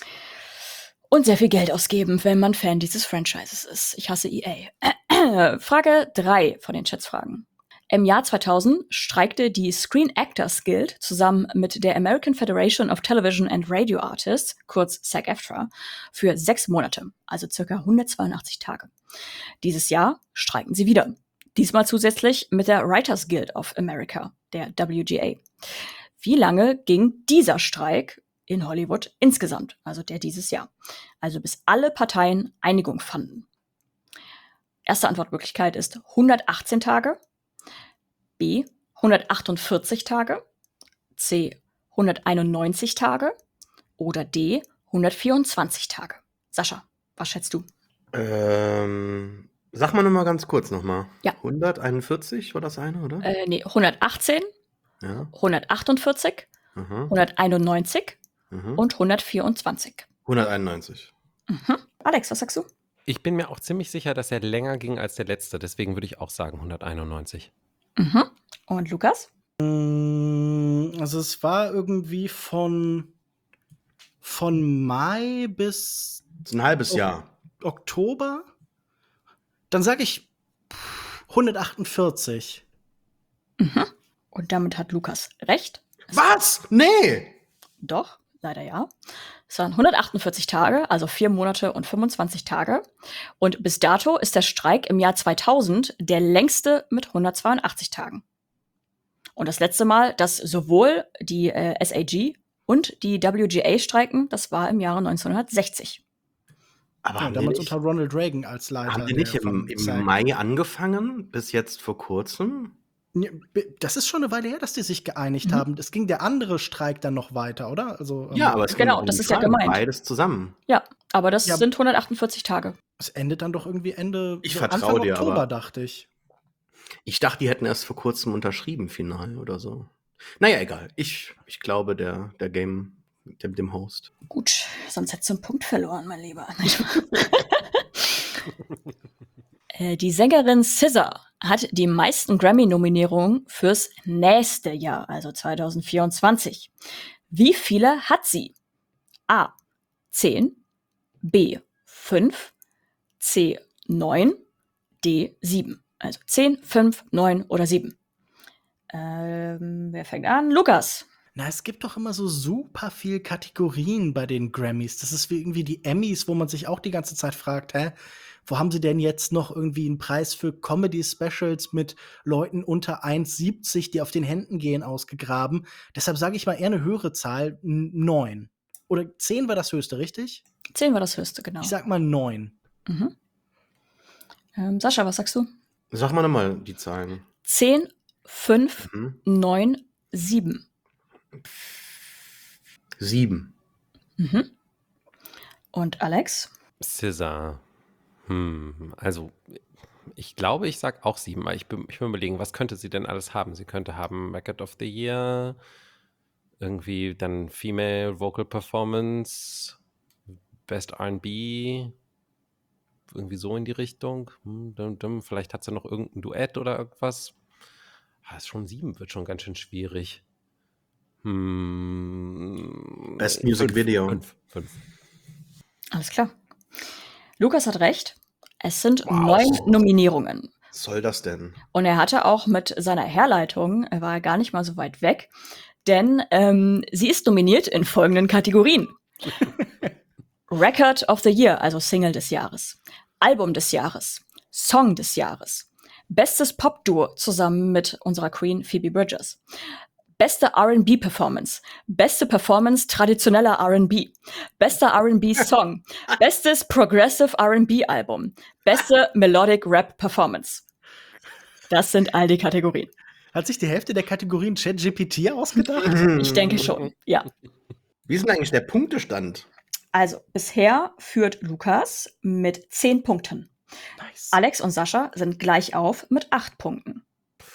Und sehr viel Geld ausgeben, wenn man Fan dieses Franchises ist. Ich hasse E A. Frage drei von den Chatsfragen. Im Jahr zweitausend streikte die Screen Actors Guild zusammen mit der American Federation of Television and Radio Artists, kurz SAG-AFTRA, für sechs Monate, also circa hundertzweiundachtzig Tage. Dieses Jahr streiken sie wieder. Diesmal zusätzlich mit der Writers Guild of America, der W G A. Wie lange ging dieser Streik in Hollywood insgesamt, also der dieses Jahr? Also bis alle Parteien Einigung fanden. Erste Antwortmöglichkeit ist hundertachtzehn Tage, B hundertachtundvierzig Tage, C hunderteinundneunzig Tage oder D hundertvierundzwanzig Tage. Sascha, was schätzt du? Ähm, sag mal noch mal ganz kurz noch mal. Ja. hunderteinundvierzig war das eine, oder? Äh, nee, hundertachtzehn, Ja. hundertachtundvierzig, Aha. hunderteinundneunzig Mhm. und hundertvierundzwanzig. hunderteinundneunzig. Mhm. Alex, was sagst du? Ich bin mir auch ziemlich sicher, dass er länger ging als der letzte. Deswegen würde ich auch sagen hunderteinundneunzig. Mhm. Und Lukas? Mm, Also es war irgendwie von, von Mai bis Das ist ein halbes Oh. Jahr. Oktober. Dann sage ich pff, hundertachtundvierzig. Mhm. Und damit hat Lukas recht. Was? Nee! Doch, leider ja. Es waren hundertachtundvierzig Tage, also vier Monate und fünfundzwanzig Tage. Und bis dato ist der Streik im Jahr zweitausend der längste mit hundertzweiundachtzig Tagen. Und das letzte Mal, dass sowohl die äh, S A G und die W G A streiken, das war im Jahre neunzehnhundertsechzig. Aber Ja, haben, die damals nicht, unter Ronald Reagan als Leiter. haben die nicht der im, von im SAG. Mai angefangen, bis jetzt vor kurzem? Ja, be- Das ist schon eine Weile her, dass die sich geeinigt Mhm. haben. Es ging der andere Streik dann noch weiter, oder? Also, ähm, Ja, aber es Genau, ging um das die ist ja Frage, gemeint. Beides zusammen. Ja, aber das Ja. sind hundertachtundvierzig Tage. es endet dann doch irgendwie Ende Ich so vertrau Anfang dir, Oktober, aber- dachte ich. Ich dachte, die hätten erst vor kurzem unterschrieben, final oder so. Naja, egal. Ich, ich glaube, der, der Game, dem, dem Host. Gut, sonst hättest du einen Punkt verloren, mein Lieber. Äh, Die Sängerin S Z A hat die meisten Grammy-Nominierungen fürs nächste Jahr, also zweitausendvierundzwanzig. Wie viele hat sie? A. zehn, B. fünf, C. neun, D. sieben. Also zehn, fünf, neun oder sieben. Ähm, wer fängt an? Lukas. Na, es gibt doch immer so super viel Kategorien bei den Grammys. Das ist wie irgendwie die Emmys, wo man sich auch die ganze Zeit fragt, hä, wo haben sie denn jetzt noch irgendwie einen Preis für Comedy-Specials mit Leuten unter eins siebzig, die auf den Händen gehen, ausgegraben? Deshalb sage ich mal eher eine höhere Zahl, neun. Oder zehn war das höchste, richtig? zehn war das höchste, genau. Ich sag mal neun. Mhm. Ähm, Sascha, was sagst du? Sag mal nochmal die Zahlen. zehn, fünf, Mhm. neun, sieben. Sieben. Mhm. Und Alex? S Z A. Hm, also ich glaube, ich sag auch sieben, aber ich bin, ich bin überlegen, was könnte sie denn alles haben? Sie könnte haben Record of the Year, irgendwie dann Female Vocal Performance, Best R and B, irgendwie so in die Richtung. Hm, dum, dum. Vielleicht hat sie noch irgendein Duett oder irgendwas. Ah, ist schon sieben, wird schon ganz schön schwierig. Hm, Best nee, Music fünf, Video. Fünf, fünf. Alles klar. Lukas hat recht. Es sind Wow. neun Nominierungen. Was soll das denn? Und er hatte auch mit seiner Herleitung, er war gar nicht mal so weit weg, denn ähm, sie ist nominiert in folgenden Kategorien. Record of the Year, also Single des Jahres. Album des Jahres. Song des Jahres. Bestes Pop-Duo zusammen mit unserer Queen Phoebe Bridgers. Beste R and B-Performance. Beste Performance traditioneller R and B. Bester R and B-Song. Bestes Progressive R and B-Album. Beste Melodic Rap-Performance. Das sind all die Kategorien. Hat sich die Hälfte der Kategorien ChatGPT ausgedacht? Ich denke schon, ja. Wie ist denn eigentlich der Punktestand? Also, bisher führt Lukas mit zehn Punkten. Nice. Alex und Sascha sind gleich auf mit acht Punkten.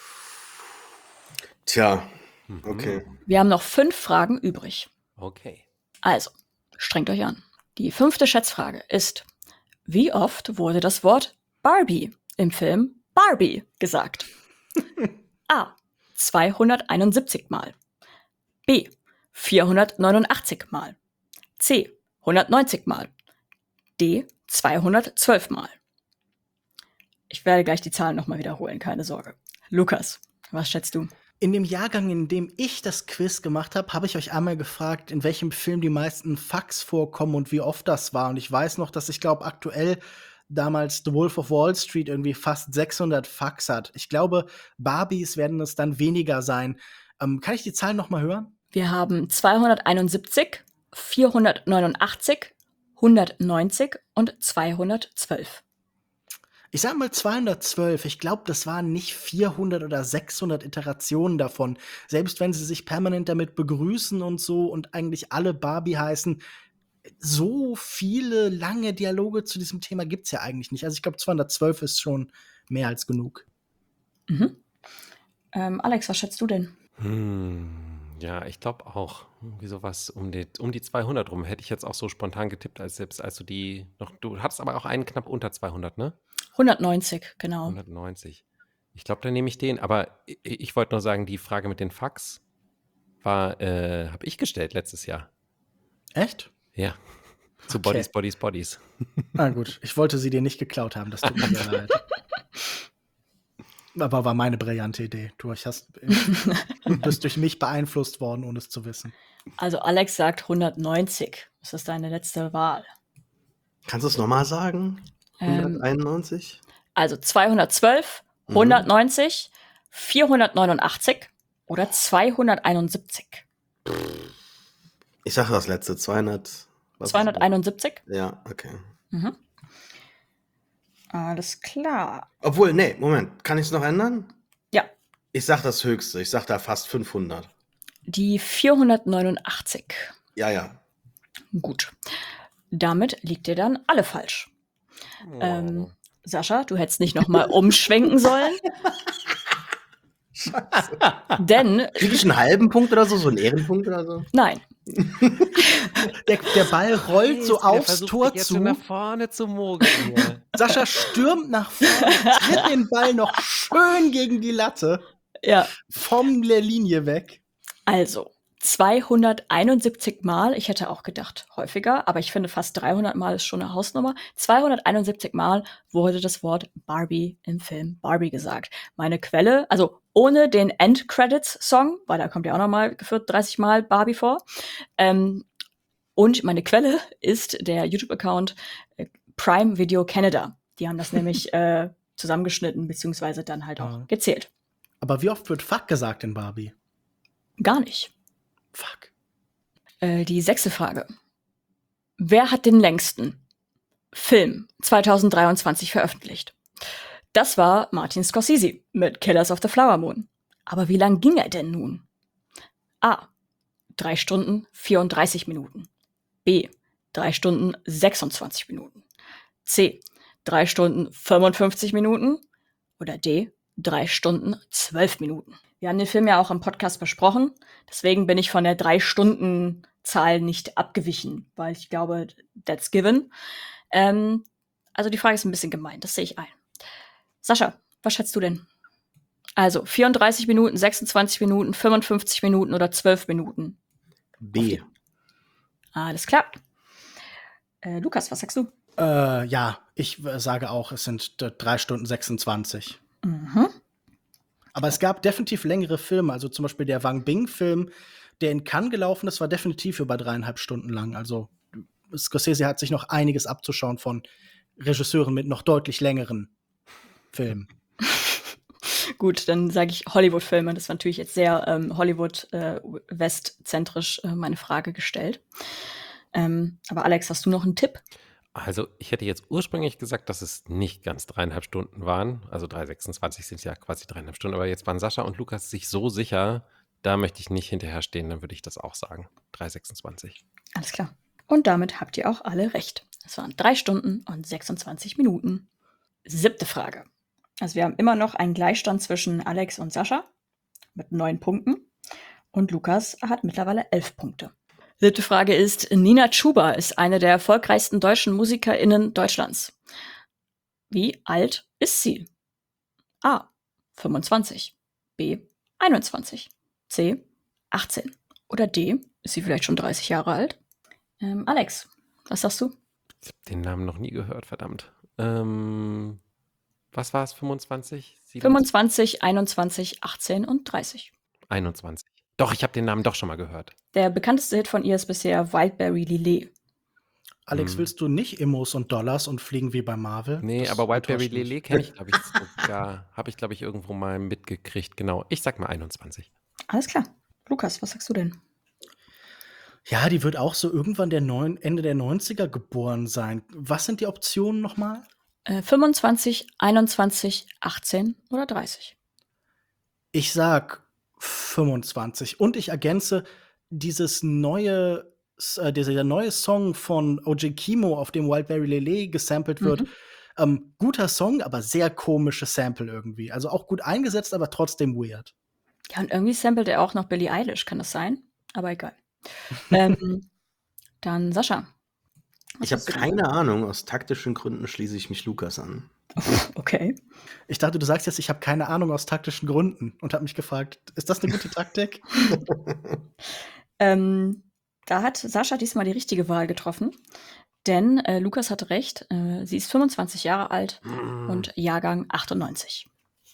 Tja, okay. Wir haben noch fünf Fragen übrig. Okay. Also, strengt euch an. Die fünfte Schätzfrage ist: Wie oft wurde das Wort Barbie im Film Barbie gesagt? A. zweihunderteinundsiebzig Mal. B. vierhundertneunundachtzig Mal. C. hundertneunzig Mal. D. zweihundertzwölf Mal. Ich werde gleich die Zahlen nochmal wiederholen, keine Sorge. Lukas, was schätzt du? In dem Jahrgang, in dem ich das Quiz gemacht habe, habe ich euch einmal gefragt, in welchem Film die meisten Fucks vorkommen und wie oft das war. Und ich weiß noch, dass ich glaube, aktuell damals The Wolf of Wall Street irgendwie fast sechshundert Fucks hat. Ich glaube, Barbies werden es dann weniger sein. Ähm, kann ich die Zahlen noch mal hören? Wir haben zweihunderteinundsiebzig, vierhundertneunundachtzig, hundertneunzig und zweihundertzwölf. Ich sag mal zweihundertzwölf. Ich glaube, das waren nicht vierhundert oder sechshundert Iterationen davon. Selbst wenn sie sich permanent damit begrüßen und so und eigentlich alle Barbie heißen, so viele lange Dialoge zu diesem Thema gibt's ja eigentlich nicht. Also ich glaube, zweihundertzwölf ist schon mehr als genug. Mhm. Ähm, Alex, was schätzt du denn? Hm, ja, ich glaube auch. Irgendwie sowas um die, um die zweihundert rum. Hätte ich jetzt auch so spontan getippt, als selbst als du die noch. Du hattest aber auch einen knapp unter zweihundert, ne? hundertneunzig, genau. hundertneunzig. Ich glaube, dann nehme ich den. Aber ich, ich wollte nur sagen, die Frage mit den Fax war, äh, habe ich gestellt letztes Jahr. Echt? Ja. Zu Okay. Bodies, Bodies, Bodies. Na gut, ich wollte sie dir nicht geklaut haben, das tut mir sehr leid. Aber war meine brillante Idee. Du hast, du bist durch mich beeinflusst worden, ohne es zu wissen. Also Alex sagt hundertneunzig. Das ist deine letzte Wahl. Kannst du es nochmal sagen? Ähm, hunderteinundneunzig? also zweihundertzwölf, Mhm. hundertneunzig, vierhundertneunundachtzig oder zweihunderteinundsiebzig. Ich sage das letzte, zweihundert. Was? zweihunderteinundsiebzig? Ja, okay. Mhm. Alles klar. Obwohl, nee, Moment, kann ich es noch ändern? Ja, Ich sag das höchste, ich sag da fast fünfhundert. die vierhundertneunundachtzig. Ja, ja. Gut. Damit liegt ihr dann alle falsch. Oh. Ähm, Sascha, du hättest nicht nochmal umschwenken sollen. Denn, Krieg ich einen halben Punkt oder so, so einen Ehrenpunkt oder so? nein, Der, der Ball rollt so Jetzt wieder aufs versucht, Tor mich jetzt zu. so nach vorne zu mogeln hier. Sascha stürmt nach vorne, tritt den Ball noch schön gegen die Latte, ja, von der Linie weg. also zweihunderteinundsiebzig Mal, ich hätte auch gedacht häufiger, aber ich finde fast dreihundert Mal ist schon eine Hausnummer. zweihunderteinundsiebzig Mal wurde das Wort Barbie im Film Barbie gesagt. Meine Quelle, also ohne den End-Credits-Song, weil da kommt ja auch noch mal geführt dreißig Mal Barbie vor. Ähm, und meine Quelle ist der YouTube-Account äh, Prime Video Canada. Die haben das nämlich äh, zusammengeschnitten, beziehungsweise dann halt auch Ja. gezählt. Aber wie oft wird Fuck gesagt in Barbie? Gar nicht. Fuck. Äh, die sechste Frage. Wer hat den längsten Film zwanzig dreiundzwanzig veröffentlicht? Das war Martin Scorsese mit Killers of the Flower Moon. Aber wie lang ging er denn nun? A. drei Stunden vierunddreißig Minuten. B. drei Stunden sechsundzwanzig Minuten. C. drei Stunden fünfundfünfzig Minuten. Oder D. drei Stunden zwölf Minuten. Wir haben den Film ja auch im Podcast besprochen. Deswegen bin ich von der drei Stunden Zahl nicht abgewichen, weil ich glaube, that's given. Ähm, also die Frage ist ein bisschen gemein, das sehe ich ein. Sascha, was schätzt du denn? Also vierunddreißig Minuten, sechsundzwanzig Minuten, fünfundfünfzig Minuten oder zwölf Minuten? B. Alles klar. Äh, Lukas, was sagst du? Äh, ja, ich äh, sage auch, es sind äh, drei Stunden sechsundzwanzig. Mhm. Aber es gab definitiv längere Filme. Also zum Beispiel der Wang Bing-Film, der in Cannes gelaufen ist, war definitiv über dreieinhalb Stunden lang. Also Scorsese hat sich noch einiges abzuschauen von Regisseuren mit noch deutlich längeren Filmen. Gut, dann sage ich Hollywood-Filme. Das war natürlich jetzt sehr ähm, Hollywood-West-zentrisch äh, meine Frage gestellt. Ähm, aber Alex, hast du noch einen Tipp? Also ich hätte jetzt ursprünglich gesagt, dass es nicht ganz dreieinhalb Stunden waren. Also drei sechsundzwanzig sind ja quasi dreieinhalb Stunden. Aber jetzt waren Sascha und Lukas sich so sicher, da möchte ich nicht hinterherstehen. Dann würde ich das auch sagen. drei sechsundzwanzig. Alles klar. Und damit habt ihr auch alle recht. Es waren drei Stunden und sechsundzwanzig Minuten. Siebte Frage. Also wir haben immer noch einen Gleichstand zwischen Alex und Sascha mit neun Punkten. Und Lukas hat mittlerweile elf Punkte. Siebte Frage ist, Nina Chuba ist eine der erfolgreichsten deutschen MusikerInnen Deutschlands. Wie alt ist sie? A. fünfundzwanzig. B. einundzwanzig. C. achtzehn. Oder D. Ist sie vielleicht schon dreißig Jahre alt? Ähm, Alex, was sagst du? Ich habe den Namen noch nie gehört, verdammt. Ähm, was war es? fünfundzwanzig? siebenundzwanzig? fünfundzwanzig, einundzwanzig, achtzehn und dreißig. einundzwanzig. Doch, ich habe den Namen doch schon mal gehört. Der bekannteste Hit von ihr ist bisher Wildberry Lillet. Alex, Hm. willst du nicht Immos und Dollars und fliegen wie bei Marvel? Nee, Das aber Wildberry enttäuscht mich. Lillet kenne ich, glaube ich, sogar. Habe ich, glaube ich, irgendwo mal mitgekriegt. Genau. Ich sag mal einundzwanzig. Alles klar. Lukas, was sagst du denn? Ja, die wird auch so irgendwann der neun, Ende der neunziger geboren sein. Was sind die Optionen nochmal? Äh, fünfundzwanzig, einundzwanzig, achtzehn oder dreißig? Ich sag fünfundzwanzig. Und ich ergänze, dieses neue, äh, dieser neue Song von O J Kimo, auf dem Wildberry Lillet gesampelt wird, Mhm. ähm, guter Song, aber sehr komisches Sample irgendwie. Also auch gut eingesetzt, aber trotzdem weird. Ja, und irgendwie samplet er auch noch Billie Eilish, kann das sein? Aber egal. ähm, dann Sascha. Was Ich habe hast du denn? keine Ahnung. Aus taktischen Gründen schließe ich mich Lukas an. Okay. Ich dachte, du sagst jetzt, ich habe keine Ahnung aus taktischen Gründen und habe mich gefragt, ist das eine gute Taktik? Ähm, da hat Sascha diesmal die richtige Wahl getroffen. Denn äh, Lukas hatte recht. Äh, sie ist fünfundzwanzig Jahre alt und Jahrgang achtundneunzig.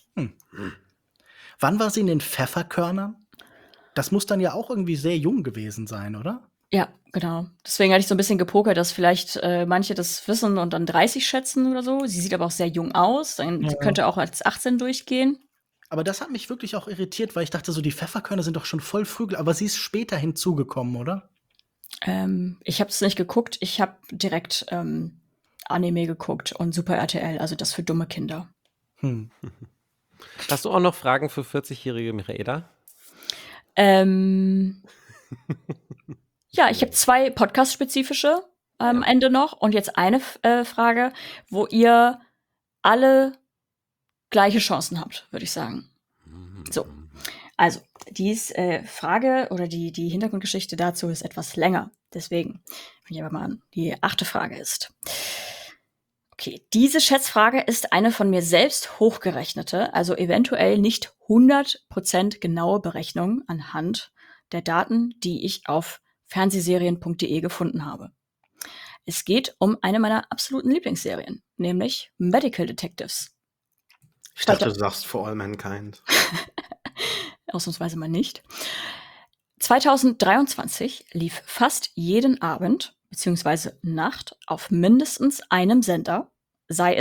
Wann war sie in den Pfefferkörnern? Das muss dann ja auch irgendwie sehr jung gewesen sein, oder? Ja, genau. Deswegen hatte ich so ein bisschen gepokert, dass vielleicht äh, manche das wissen und dann dreißig schätzen oder so. Sie sieht aber auch sehr jung aus. Dann Ja. sie könnte auch als achtzehn durchgehen. Aber das hat mich wirklich auch irritiert, weil ich dachte so, die Pfefferkörner sind doch schon voll früh, aber sie ist später hinzugekommen, oder? Ähm, ich habe es nicht geguckt. Ich habe direkt ähm, Anime geguckt und Super R T L, also das für dumme Kinder. Hm. Hast du auch noch Fragen für vierzig-jährige Michaela? Ähm, ja, ich habe zwei podcast-spezifische am Ja. Ende noch und jetzt eine F- äh, Frage, wo ihr alle gleiche Chancen habt, würde ich sagen. So. Also, die ist, äh, Frage oder die, die Hintergrundgeschichte dazu ist etwas länger. Deswegen fange ich aber mal an. Die achte Frage ist. Okay, diese Schätzfrage ist eine von mir selbst hochgerechnete, also eventuell nicht hundert Prozent genaue Berechnung anhand der Daten, die ich auf fernsehserien punkt de gefunden habe. Es geht um eine meiner absoluten Lieblingsserien, nämlich Medical Detectives. Ich dachte, du sagst For All Mankind. Ausnahmsweise mal nicht. zwanzig dreiundzwanzig lief fast jeden Abend bzw. Nacht auf mindestens einem Sender, sei es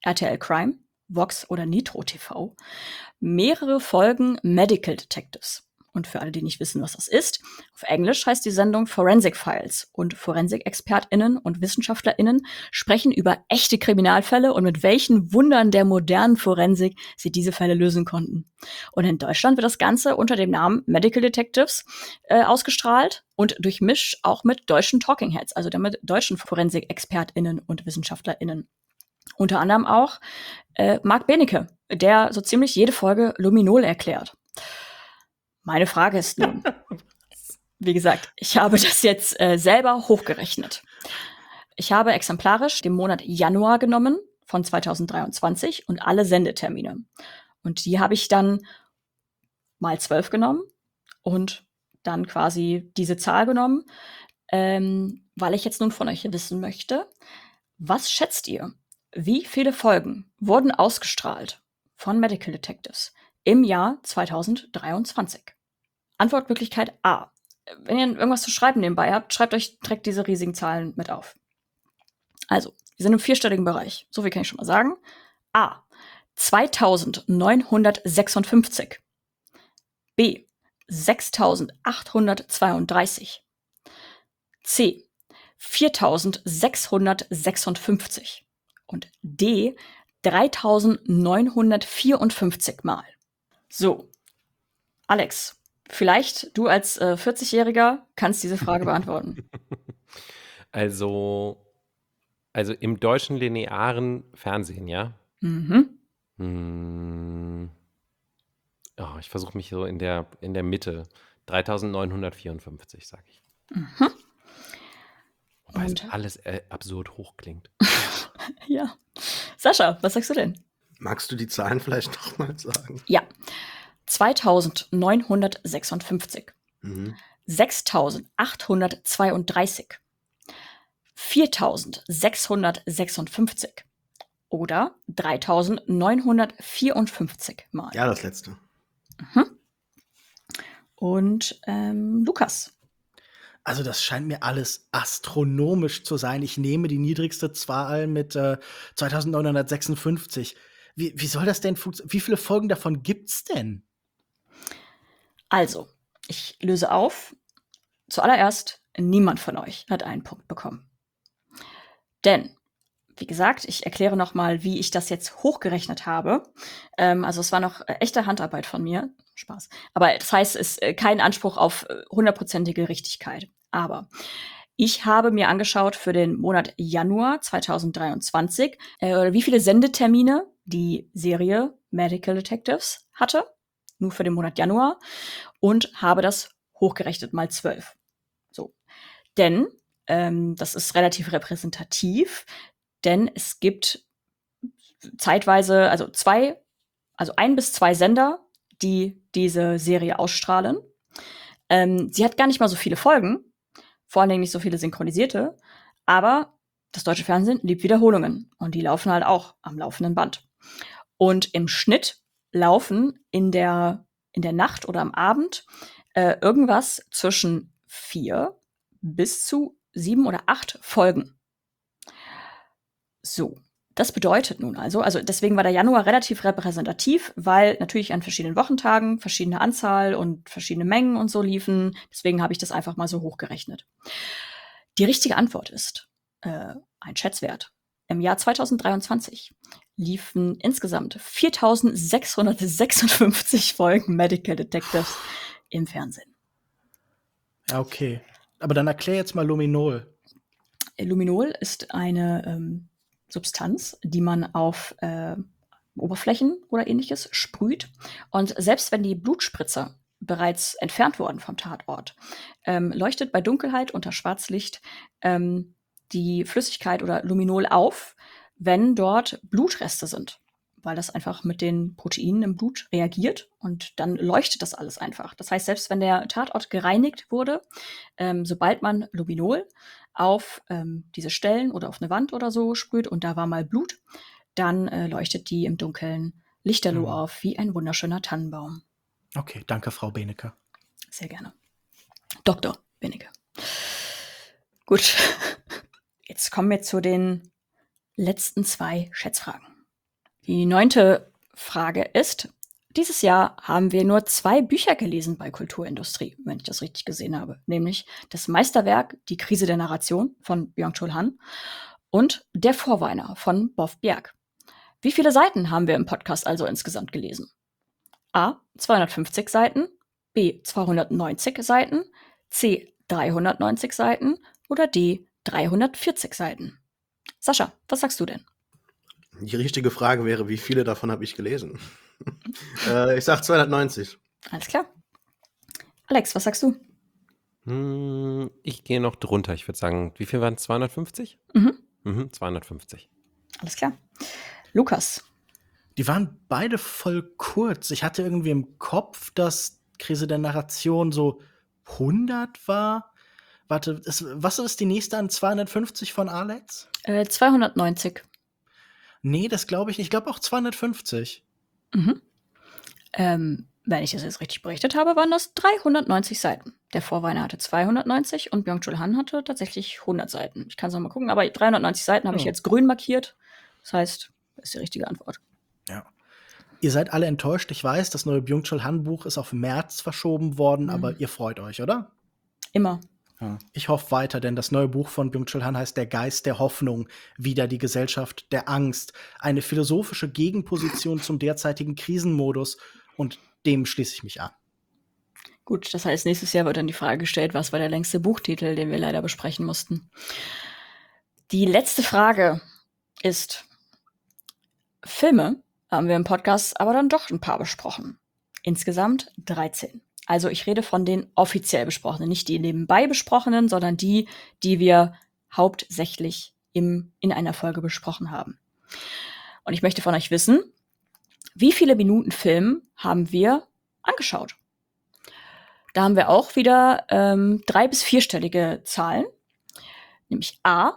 R T L Crime, Vox oder Nitro T V mehrere Folgen Medical Detectives. Und für alle, die nicht wissen, was das ist, auf Englisch heißt die Sendung Forensic Files. Und Forensik-ExpertInnen und WissenschaftlerInnen sprechen über echte Kriminalfälle und mit welchen Wundern der modernen Forensik sie diese Fälle lösen konnten. Und in Deutschland wird das Ganze unter dem Namen Medical Detectives äh, ausgestrahlt und durchmischt auch mit deutschen Talking Heads, also mit deutschen Forensik-ExpertInnen und WissenschaftlerInnen. Unter anderem auch äh, Marc Benecke, der so ziemlich jede Folge Luminol erklärt. Meine Frage ist nun, wie gesagt, ich habe das jetzt äh, selber hochgerechnet. Ich habe exemplarisch den Monat Januar genommen von zweitausenddreiundzwanzig und alle Sendetermine. Und die habe ich dann mal zwölf genommen und dann quasi diese Zahl genommen, ähm, weil ich jetzt nun von euch wissen möchte, was schätzt ihr, wie viele Folgen wurden ausgestrahlt von Medical Detectives im Jahr zweitausenddreiundzwanzig? Antwortmöglichkeit A. Wenn ihr irgendwas zu schreiben nebenbei habt, schreibt euch direkt diese riesigen Zahlen mit auf. Also, wir sind im vierstelligen Bereich. So viel kann ich schon mal sagen. A. zweitausendneunhundertsechsundfünfzig. B. sechstausendachthundertzweiunddreißig. C. viertausendsechshundertsechsundfünfzig. Und D. dreitausendneunhundertvierundfünfzig Mal. So, Alex, vielleicht du als äh, vierzig-Jähriger kannst diese Frage beantworten. Also, also im deutschen linearen Fernsehen, ja? Mhm. Hm. Oh, ich versuche mich so in der, in der Mitte. dreitausendneunhundertvierundfünfzig, sage ich. Mhm. Wobei es Und- alles äh, absurd hoch klingt. Ja. Sascha, was sagst du denn? Magst du die Zahlen vielleicht noch mal sagen? Ja. zweitausendneunhundertsechsundfünfzig. Mhm. sechstausendachthundertzweiunddreißig. viertausendsechshundertsechsundfünfzig. Oder dreitausendneunhundertvierundfünfzig Mal. Ja, das letzte. Und ähm, Lukas. Also das scheint mir alles astronomisch zu sein. Ich nehme die niedrigste Zahl mit äh, zweitausendneunhundertsechsundfünfzig. Wie, wie soll das denn funktionieren? Wie viele Folgen davon gibt's denn? Also, ich löse auf. Zuallererst, niemand von euch hat einen Punkt bekommen. Denn, wie gesagt, ich erkläre noch mal, wie ich das jetzt hochgerechnet habe. Ähm, also es war noch äh, echte Handarbeit von mir. Spaß. Aber das heißt, es ist äh, kein Anspruch auf äh, hundertprozentige Richtigkeit. Aber ich habe mir angeschaut für den Monat Januar zweitausenddreiundzwanzig, äh, wie viele Sendetermine die Serie Medical Detectives hatte. Nur für den Monat Januar. Und habe das hochgerechnet mal zwölf. So. Denn, ähm, das ist relativ repräsentativ, denn es gibt zeitweise, also zwei, also ein bis zwei Sender, die diese Serie ausstrahlen. Ähm, sie hat gar nicht mal so viele Folgen, vor allen Dingen nicht so viele synchronisierte, aber das deutsche Fernsehen liebt Wiederholungen und die laufen halt auch am laufenden Band. Und im Schnitt laufen in der, in der Nacht oder am Abend äh, irgendwas zwischen vier bis zu sieben oder acht Folgen. So, das bedeutet nun also, also deswegen war der Januar relativ repräsentativ, weil natürlich an verschiedenen Wochentagen verschiedene Anzahl und verschiedene Mengen und so liefen. Deswegen habe ich das einfach mal so hochgerechnet. Die richtige Antwort ist äh, ein Schätzwert. Im Jahr zweitausenddreiundzwanzig liefen insgesamt viertausendsechshundertsechsundfünfzig Folgen Medical Detectives im Fernsehen. Ja, okay. Aber dann erklär jetzt mal Luminol. Luminol ist eine ähm, Substanz, die man auf äh, Oberflächen oder ähnliches sprüht. Und selbst wenn die Blutspritzer bereits entfernt wurden vom Tatort, ähm, leuchtet bei Dunkelheit unter Schwarzlicht ähm, die Flüssigkeit oder Luminol auf, wenn dort Blutreste sind, weil das einfach mit den Proteinen im Blut reagiert und dann leuchtet das alles einfach. Das heißt, selbst wenn der Tatort gereinigt wurde, ähm, sobald man Luminol auf ähm, diese Stellen oder auf eine Wand oder so sprüht und da war mal Blut, dann äh, leuchtet die im Dunkeln lichterloh Mhm. auf, wie ein wunderschöner Tannenbaum. Okay, danke, Frau Benecke. Sehr gerne. Doktor Benecke. Gut, jetzt kommen wir zu den letzten zwei Schätzfragen. Die neunte Frage ist, dieses Jahr haben wir nur zwei Bücher gelesen bei Kulturindustrie, wenn ich das richtig gesehen habe. Nämlich das Meisterwerk Die Krise der Narration von Byung-Chul Han und Der Vorweiner von Bof Bjerg. Wie viele Seiten haben wir im Podcast also insgesamt gelesen? A. zweihundertfünfzig Seiten, B. zweihundertneunzig Seiten, C. dreihundertneunzig Seiten oder D. dreihundertvierzig Seiten. Sascha, was sagst du denn? Die richtige Frage wäre, wie viele davon habe ich gelesen? äh, ich sag zweihundertneunzig. Alles klar. Alex, was sagst du? Hm, ich gehe noch drunter. Ich würde sagen, wie viel waren es? zweihundertfünfzig? Mhm. Mhm, zweihundertfünfzig. Alles klar. Lukas. Die waren beide voll kurz. Ich hatte irgendwie im Kopf, dass Krise der Narration so hundert war. Warte, ist, was ist die nächste an zweihundertfünfzig von Alex? Äh, zweihundertneunzig. Nee, das glaube ich nicht. Ich glaube auch zweihundertfünfzig. Mhm. Ähm, wenn ich das jetzt richtig berichtet habe, waren das dreihundertneunzig Seiten. Der Vorweiner hatte zweihundertneunzig und Byung-Chul Han hatte tatsächlich hundert Seiten. Ich kann es noch mal gucken, aber dreihundertneunzig Seiten habe ich Oh. jetzt grün markiert. Das heißt, das ist die richtige Antwort. Ja. Ihr seid alle enttäuscht. Ich weiß, das neue Byung-Chul Han-Buch ist auf März verschoben worden, Mhm. aber ihr freut euch, oder? Immer. Ich hoffe weiter, denn das neue Buch von Byung-Chul Han heißt Der Geist der Hoffnung, wieder die Gesellschaft der Angst. Eine philosophische Gegenposition zum derzeitigen Krisenmodus. Und dem schließe ich mich an. Gut, das heißt, nächstes Jahr wird dann die Frage gestellt, was war der längste Buchtitel, den wir leider besprechen mussten. Die letzte Frage ist, Filme haben wir im Podcast aber dann doch ein paar besprochen. Insgesamt dreizehn. Also ich rede von den offiziell besprochenen, nicht die nebenbei besprochenen, sondern die, die wir hauptsächlich im, in einer Folge besprochen haben. Und ich möchte von euch wissen, wie viele Minuten Film haben wir angeschaut? Da haben wir auch wieder ähm, drei- bis vierstellige Zahlen, nämlich A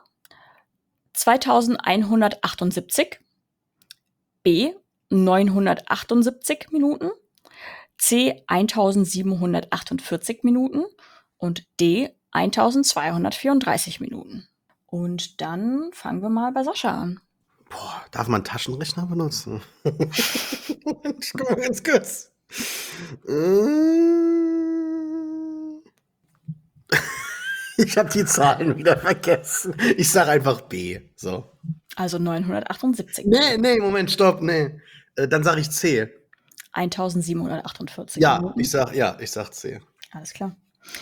zweitausendeinhundertachtundsiebzig, B neunhundertachtundsiebzig Minuten, C eintausendsiebenhundertachtundvierzig Minuten und D eintausendzweihundertvierunddreißig Minuten. Und dann fangen wir mal bei Sascha an. Boah, darf man Taschenrechner benutzen? Ich guck mal ganz kurz. Ich habe die Zahlen wieder vergessen. Ich sage einfach B. So. Also neunhundertachtundsiebzig. Nee, nee, Moment, stopp, nee. Äh, dann sage ich C. eintausendsiebenhundertachtundvierzig Ja, Minuten. ich sag, ja, ich sag C. Alles klar.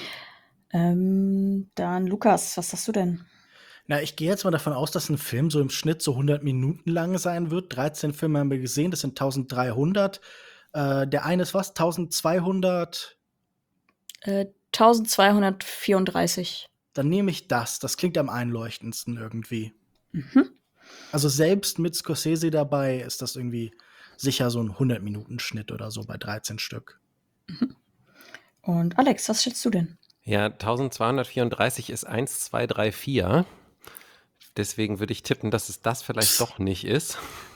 Ähm, dann Lukas, was sagst du denn? Na, ich gehe jetzt mal davon aus, dass ein Film so im Schnitt so hundert Minuten lang sein wird. dreizehn Filme haben wir gesehen, das sind eintausenddreihundert. Äh, der eine ist was? eintausendzweihundert? Äh, eintausendzweihundertvierunddreißig. Dann nehme ich das. Das klingt am einleuchtendsten irgendwie. Mhm. Also selbst mit Scorsese dabei ist das irgendwie sicher so ein hundert-Minuten-Schnitt oder so bei dreizehn Stück. Und Alex, was schätzt du denn? Ja, eintausendzweihundertvierunddreißig ist eins, zwei, drei, vier. Deswegen würde ich tippen, dass es das vielleicht doch nicht ist.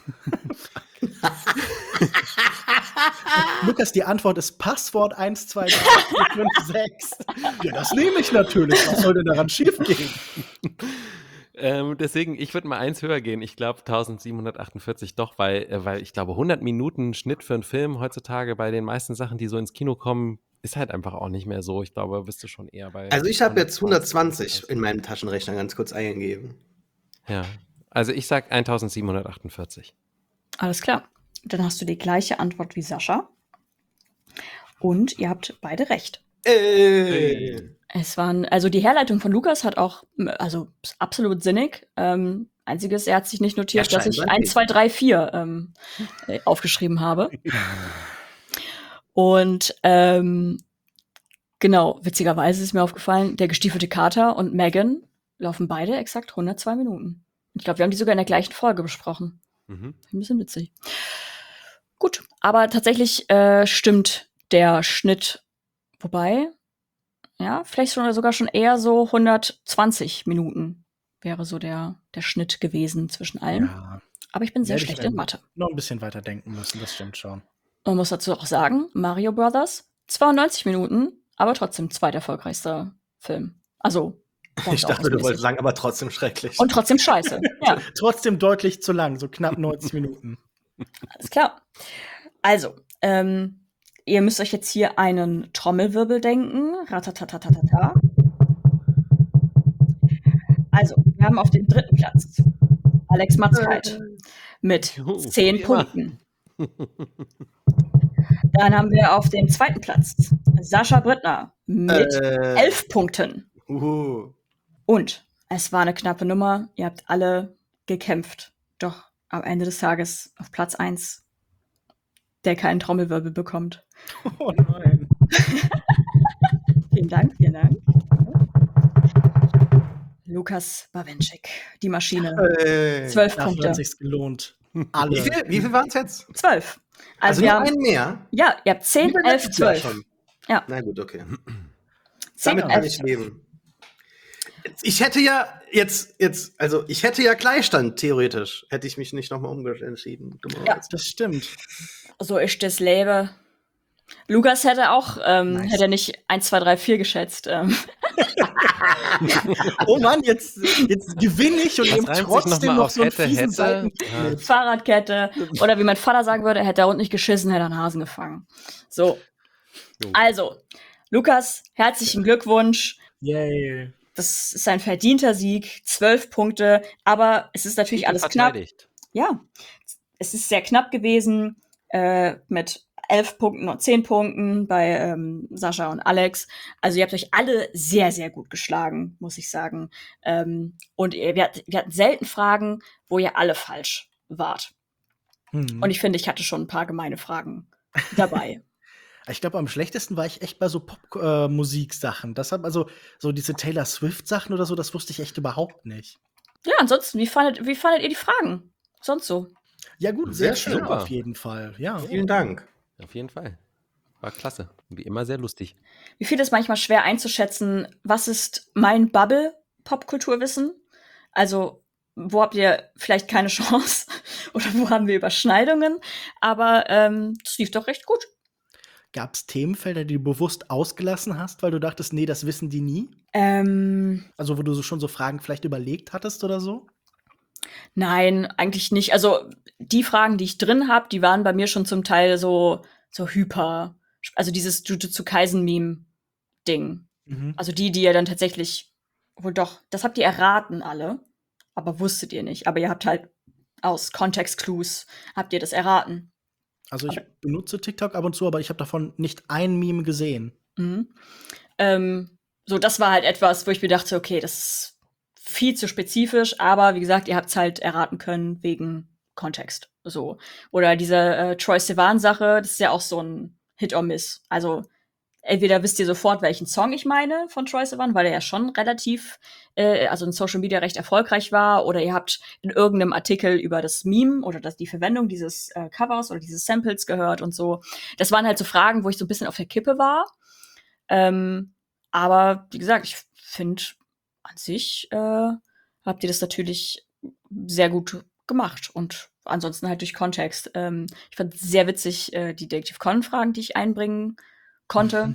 Lukas, die Antwort ist Passwort eins, zwei, drei, vier, fünf, sechs. Ja, das nehme ich natürlich. Was soll denn daran schiefgehen? Ähm, deswegen, ich würde mal eins höher gehen. Ich glaube eintausendsiebenhundertachtundvierzig doch, weil, äh, weil ich glaube, hundert Minuten Schnitt für einen Film heutzutage bei den meisten Sachen, die so ins Kino kommen, ist halt einfach auch nicht mehr so. Ich glaube, bist du schon eher bei. Also ich habe jetzt hundertzwanzig in meinem Taschenrechner ganz kurz eingegeben. Ja, also ich sag eintausendsiebenhundertachtundvierzig. Alles klar. Dann hast du die gleiche Antwort wie Sascha. Und ihr habt beide recht. Ey. Es waren, also die Herleitung von Lukas hat auch, also ist absolut sinnig. Ähm, einziges, er hat sich nicht notiert, Ja, dass ich scheinbar eins, nicht. zwei, drei, vier ähm, äh, aufgeschrieben habe. Und ähm, genau, witzigerweise ist mir aufgefallen, der gestiefelte Kater und Megan laufen beide exakt hundertzwei Minuten. Ich glaube, wir haben die sogar in der gleichen Folge besprochen. Mhm. Ein bisschen witzig. Gut, aber tatsächlich äh, stimmt der Schnitt. Wobei, ja, vielleicht schon, sogar schon eher so hundertzwanzig Minuten wäre so der, der Schnitt gewesen zwischen allen. Ja, Aber ich bin sehr Werde ich schlecht dann in Mathe. noch ein bisschen weiter denken müssen, das stimmt schon. Man muss dazu auch sagen, Mario Brothers, zweiundneunzig Minuten, aber trotzdem zweiterfolgreichster Film. Also, Ich dachte, du wolltest sagen, aber trotzdem schrecklich. und trotzdem scheiße. Ja. Trotzdem deutlich zu lang, so knapp neunzig Minuten. Alles klar. Also, ähm, ihr müsst euch jetzt hier einen Trommelwirbel denken. Ratatatatata. Also, wir haben auf dem dritten Platz Alex Matzkeit mit Juhu, zehn wie immer. Punkten. Dann haben wir auf dem zweiten Platz Sascha Brittner mit Äh. elf Punkten. Uhu. Und es war eine knappe Nummer. Ihr habt alle gekämpft. Doch am Ende des Tages auf Platz eins, der keinen Trommelwirbel bekommt. Oh nein. Vielen Dank, vielen Dank. Lukas Bawenschik, die Maschine. Äh, Zwölf Dafür Punkte. hat sich's gelohnt. Alle. Wie viel, wie viel waren es jetzt? Zwölf. Also Also, wir nur haben, einen mehr? ja, ihr habt zehn, Wie bei elf, letztes Jahr zwölf. schon. Ja. Na gut, okay. Zehn, Damit kann elf, ich leben. Ich hätte ja jetzt, jetzt, also ich hätte ja Gleichstand, theoretisch. Hätte ich mich nicht nochmal umentschieden. Ja. Das stimmt. So ist das Leben. Lukas hätte auch, ähm, Nice. hätte nicht eins, zwei, drei, vier geschätzt. Ähm. Oh Mann, jetzt, jetzt gewinne ich und Das eben reimt sich trotzdem noch mal noch auf so einen hätte, fiesen hätte. Seiten. Fahrradkette. Oder wie mein Vater sagen würde, hätte er unten nicht geschissen, hätte er einen Hasen gefangen. So. Jo. Also, Lukas, herzlichen Glückwunsch. Yay. Das ist ein verdienter Sieg. Zwölf Punkte. Aber es ist natürlich Titel alles knapp. verteidigt. Ja, es ist sehr knapp gewesen äh, mit elf Punkten und zehn Punkten bei ähm, Sascha und Alex. Also ihr habt euch alle sehr, sehr gut geschlagen, muss ich sagen. Ähm, und ihr, wir, hatten, wir hatten selten Fragen, wo ihr alle falsch wart. Hm. Und ich finde, ich hatte schon ein paar gemeine Fragen dabei. Ich glaube, am schlechtesten war ich echt bei so Pop-Musik-Sachen. Deshalb, also so diese Taylor Swift-Sachen oder so, das wusste ich echt überhaupt nicht. Ja, ansonsten, wie fandet, wie fandet ihr die Fragen? Sonst so? Ja, gut, Sehr sehr, schön schön. auf jeden Fall. Ja. Vielen Dank. Auf jeden Fall. War klasse. Wie immer sehr lustig. Wie viel ist manchmal schwer einzuschätzen, was ist mein Bubble-Popkulturwissen? Also, wo habt ihr vielleicht keine Chance? Oder wo haben wir Überschneidungen? Aber ähm, das lief doch recht gut. Gab es Themenfelder, die du bewusst ausgelassen hast, weil du dachtest, nee, das wissen die nie? Ähm, Also, wo du so schon so Fragen vielleicht überlegt hattest oder so? nein, eigentlich nicht. Also, die Fragen, die ich drin habe, die waren bei mir schon zum Teil so, so hyper. Also, dieses Jujutsu Kaisen-Meme-Ding. Mhm. Also, die, die ihr dann tatsächlich wohl doch, das habt ihr erraten alle, aber wusstet ihr nicht. Aber ihr habt halt aus Kontext-Clues, habt ihr das erraten. Also, ich benutze TikTok ab und zu, aber ich habe davon nicht ein Meme gesehen. Mhm. Ähm, so, das war halt etwas, wo ich mir dachte, okay, das ist viel zu spezifisch, aber wie gesagt, ihr habt es halt erraten können wegen Kontext. So. Oder diese äh, Troye Sivan-Sache, das ist ja auch so ein Hit or Miss. Also, entweder wisst ihr sofort, welchen Song ich meine von Troye Sivan, weil er ja schon relativ, äh, also in Social Media recht erfolgreich war, oder ihr habt in irgendeinem Artikel über das Meme oder das, die Verwendung dieses äh, Covers oder dieses Samples gehört und so. Das waren halt so Fragen, wo ich so ein bisschen auf der Kippe war. Ähm, aber wie gesagt, ich finde, an sich äh, habt ihr das natürlich sehr gut gemacht. Und ansonsten halt durch Kontext. Ähm, ich fand sehr witzig äh, die Detective Conan-Fragen, die ich einbringen konnte.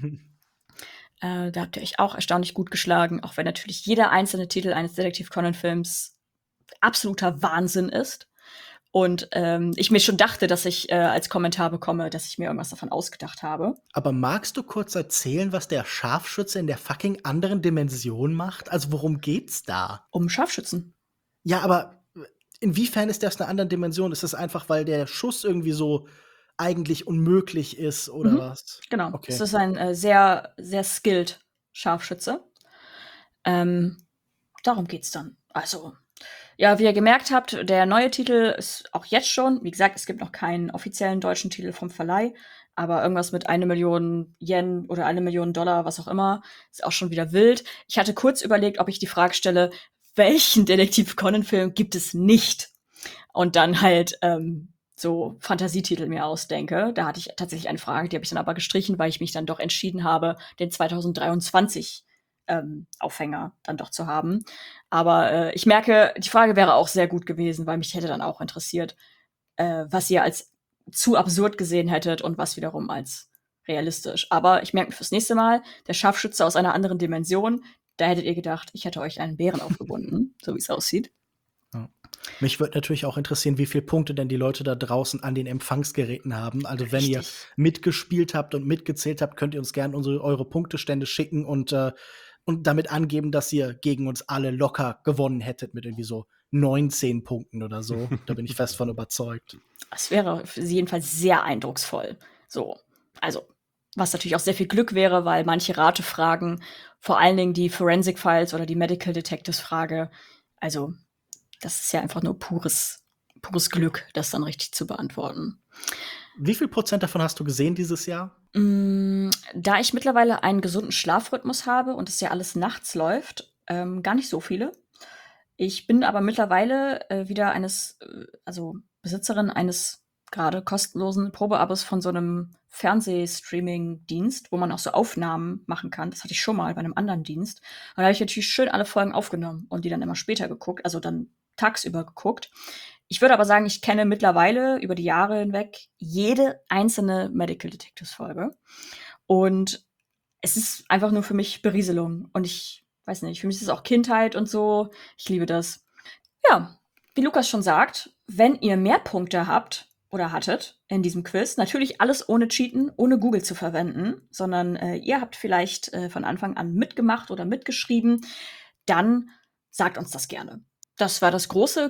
äh, da habt ihr euch auch erstaunlich gut geschlagen, auch wenn natürlich jeder einzelne Titel eines Detective Conan-Films absoluter Wahnsinn ist. Und ähm, ich mir schon dachte, dass ich äh, als Kommentar bekomme, dass ich mir irgendwas davon ausgedacht habe. Aber magst du kurz erzählen, was der Scharfschütze in der fucking anderen Dimension macht? Also, worum geht's da? Um Scharfschützen. Ja, aber inwiefern ist das eine andere Dimension? Ist das einfach, weil der Schuss irgendwie so eigentlich unmöglich ist oder Mhm. was? Genau. Okay. Es ist ein äh, sehr, sehr skilled Scharfschütze. Ähm, darum geht's dann. Also, ja, wie ihr gemerkt habt, der neue Titel ist auch jetzt schon, wie gesagt, es gibt noch keinen offiziellen deutschen Titel vom Verleih, aber irgendwas mit eine Million Yen oder eine Million Dollar, was auch immer, ist auch schon wieder wild. Ich hatte kurz überlegt, ob ich die Frage stelle, welchen Detektiv Conan-Film gibt es nicht? Und dann halt ähm, so Fantasietitel mir ausdenke. Da hatte ich tatsächlich eine Frage, die habe ich dann aber gestrichen, weil ich mich dann doch entschieden habe, den zwanzig dreiundzwanzig ähm, Aufhänger dann doch zu haben. Aber äh, ich merke, die Frage wäre auch sehr gut gewesen, weil mich hätte dann auch interessiert, äh, was ihr als zu absurd gesehen hättet und was wiederum als realistisch. Aber ich merke mir fürs nächste Mal, der Scharfschütze aus einer anderen Dimension, da hättet ihr gedacht, ich hätte euch einen Bären aufgebunden, so wie es aussieht. Ja. Mich würde natürlich auch interessieren, wie viele Punkte denn die Leute da draußen an den Empfangsgeräten haben. Also wenn ihr Richtig. mitgespielt habt und mitgezählt habt, könnt ihr uns gerne unsere, eure Punktestände schicken und, äh, und damit angeben, dass ihr gegen uns alle locker gewonnen hättet mit irgendwie so neunzehn Punkten oder so. Da bin ich fest von überzeugt. Das wäre für sie jedenfalls sehr eindrucksvoll. So, also, was natürlich auch sehr viel Glück wäre, weil manche Ratefragen, vor allen Dingen die Forensic Files oder die Medical Detectives Frage, also, das ist ja einfach nur pures, pures Glück, das dann richtig zu beantworten. Wie viel Prozent davon hast du gesehen dieses Jahr? Mm, Da ich mittlerweile einen gesunden Schlafrhythmus habe und es ja alles nachts läuft, ähm, gar nicht so viele. Ich bin aber mittlerweile äh, wieder eines, äh, also Besitzerin eines gerade kostenlosen Probeabos von so einem Fernsehstreaming-Dienst, wo man auch so Aufnahmen machen kann. Das hatte ich schon mal bei einem anderen Dienst. Und da habe ich natürlich schön alle Folgen aufgenommen und die dann immer später geguckt, also dann tagsüber geguckt. Ich würde aber sagen, ich kenne mittlerweile über die Jahre hinweg jede einzelne Medical Detectives Folge. Und es ist einfach nur für mich Berieselung. Und ich weiß nicht, für mich ist es auch Kindheit und so. Ich liebe das. Ja, wie Lukas schon sagt, wenn ihr mehr Punkte habt oder hattet in diesem Quiz, natürlich alles ohne Cheaten, ohne Google zu verwenden, sondern äh, ihr habt vielleicht äh, von Anfang an mitgemacht oder mitgeschrieben, dann sagt uns das gerne. Das war das große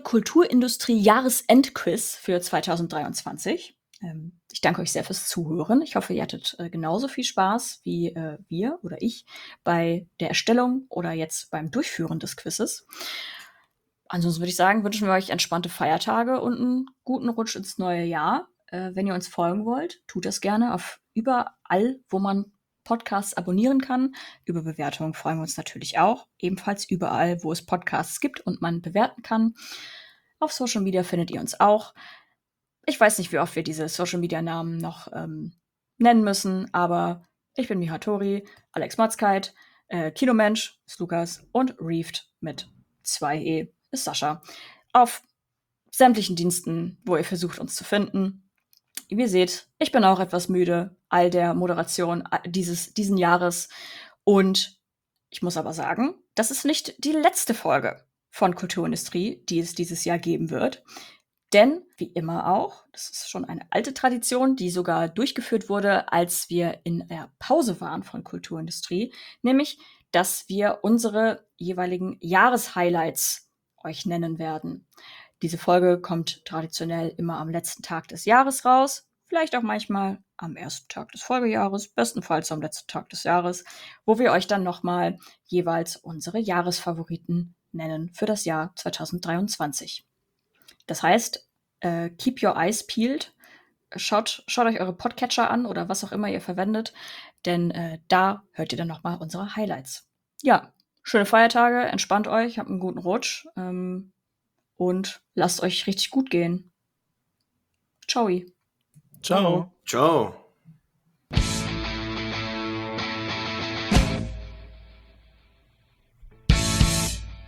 Kulturindustrie-Jahresendquiz für zweitausenddreiundzwanzig. Ähm, ich danke euch sehr fürs Zuhören. Ich hoffe, ihr hattet äh, genauso viel Spaß wie äh, wir oder ich bei der Erstellung oder jetzt beim Durchführen des Quizzes. Ansonsten würde ich sagen, wünschen wir euch entspannte Feiertage und einen guten Rutsch ins neue Jahr. Äh, wenn ihr uns folgen wollt, tut das gerne auf überall, wo man Podcasts abonnieren kann. Über Bewertungen freuen wir uns natürlich auch. Ebenfalls überall, wo es Podcasts gibt und man bewerten kann. Auf Social Media findet ihr uns auch. Ich weiß nicht, wie oft wir diese Social Media Namen noch ähm, nennen müssen, aber ich bin Mihatori, Alex Matzkeit, äh, Kinomensch ist Lukas und Reefed mit zwei E ist Sascha. Auf sämtlichen Diensten, wo ihr versucht, uns zu finden. Wie ihr seht, ich bin auch etwas müde, all der Moderation dieses diesen Jahres. Und ich muss aber sagen, das ist nicht die letzte Folge von Kulturindustrie, die es dieses Jahr geben wird. Denn, wie immer auch, das ist schon eine alte Tradition, die sogar durchgeführt wurde, als wir in der Pause waren von Kulturindustrie, nämlich, dass wir unsere jeweiligen Jahreshighlights euch nennen werden. Diese Folge kommt traditionell immer am letzten Tag des Jahres raus, vielleicht auch manchmal am ersten Tag des Folgejahres, bestenfalls am letzten Tag des Jahres, wo wir euch dann nochmal jeweils unsere Jahresfavoriten nennen für das Jahr zweitausenddreiundzwanzig. Das heißt, äh, keep your eyes peeled. Schaut, schaut euch eure Podcatcher an oder was auch immer ihr verwendet, denn äh, da hört ihr dann nochmal unsere Highlights. Ja, schöne Feiertage, entspannt euch, habt einen guten Rutsch ähm, und lasst euch richtig gut gehen. Ciao. Ciao. Ciao.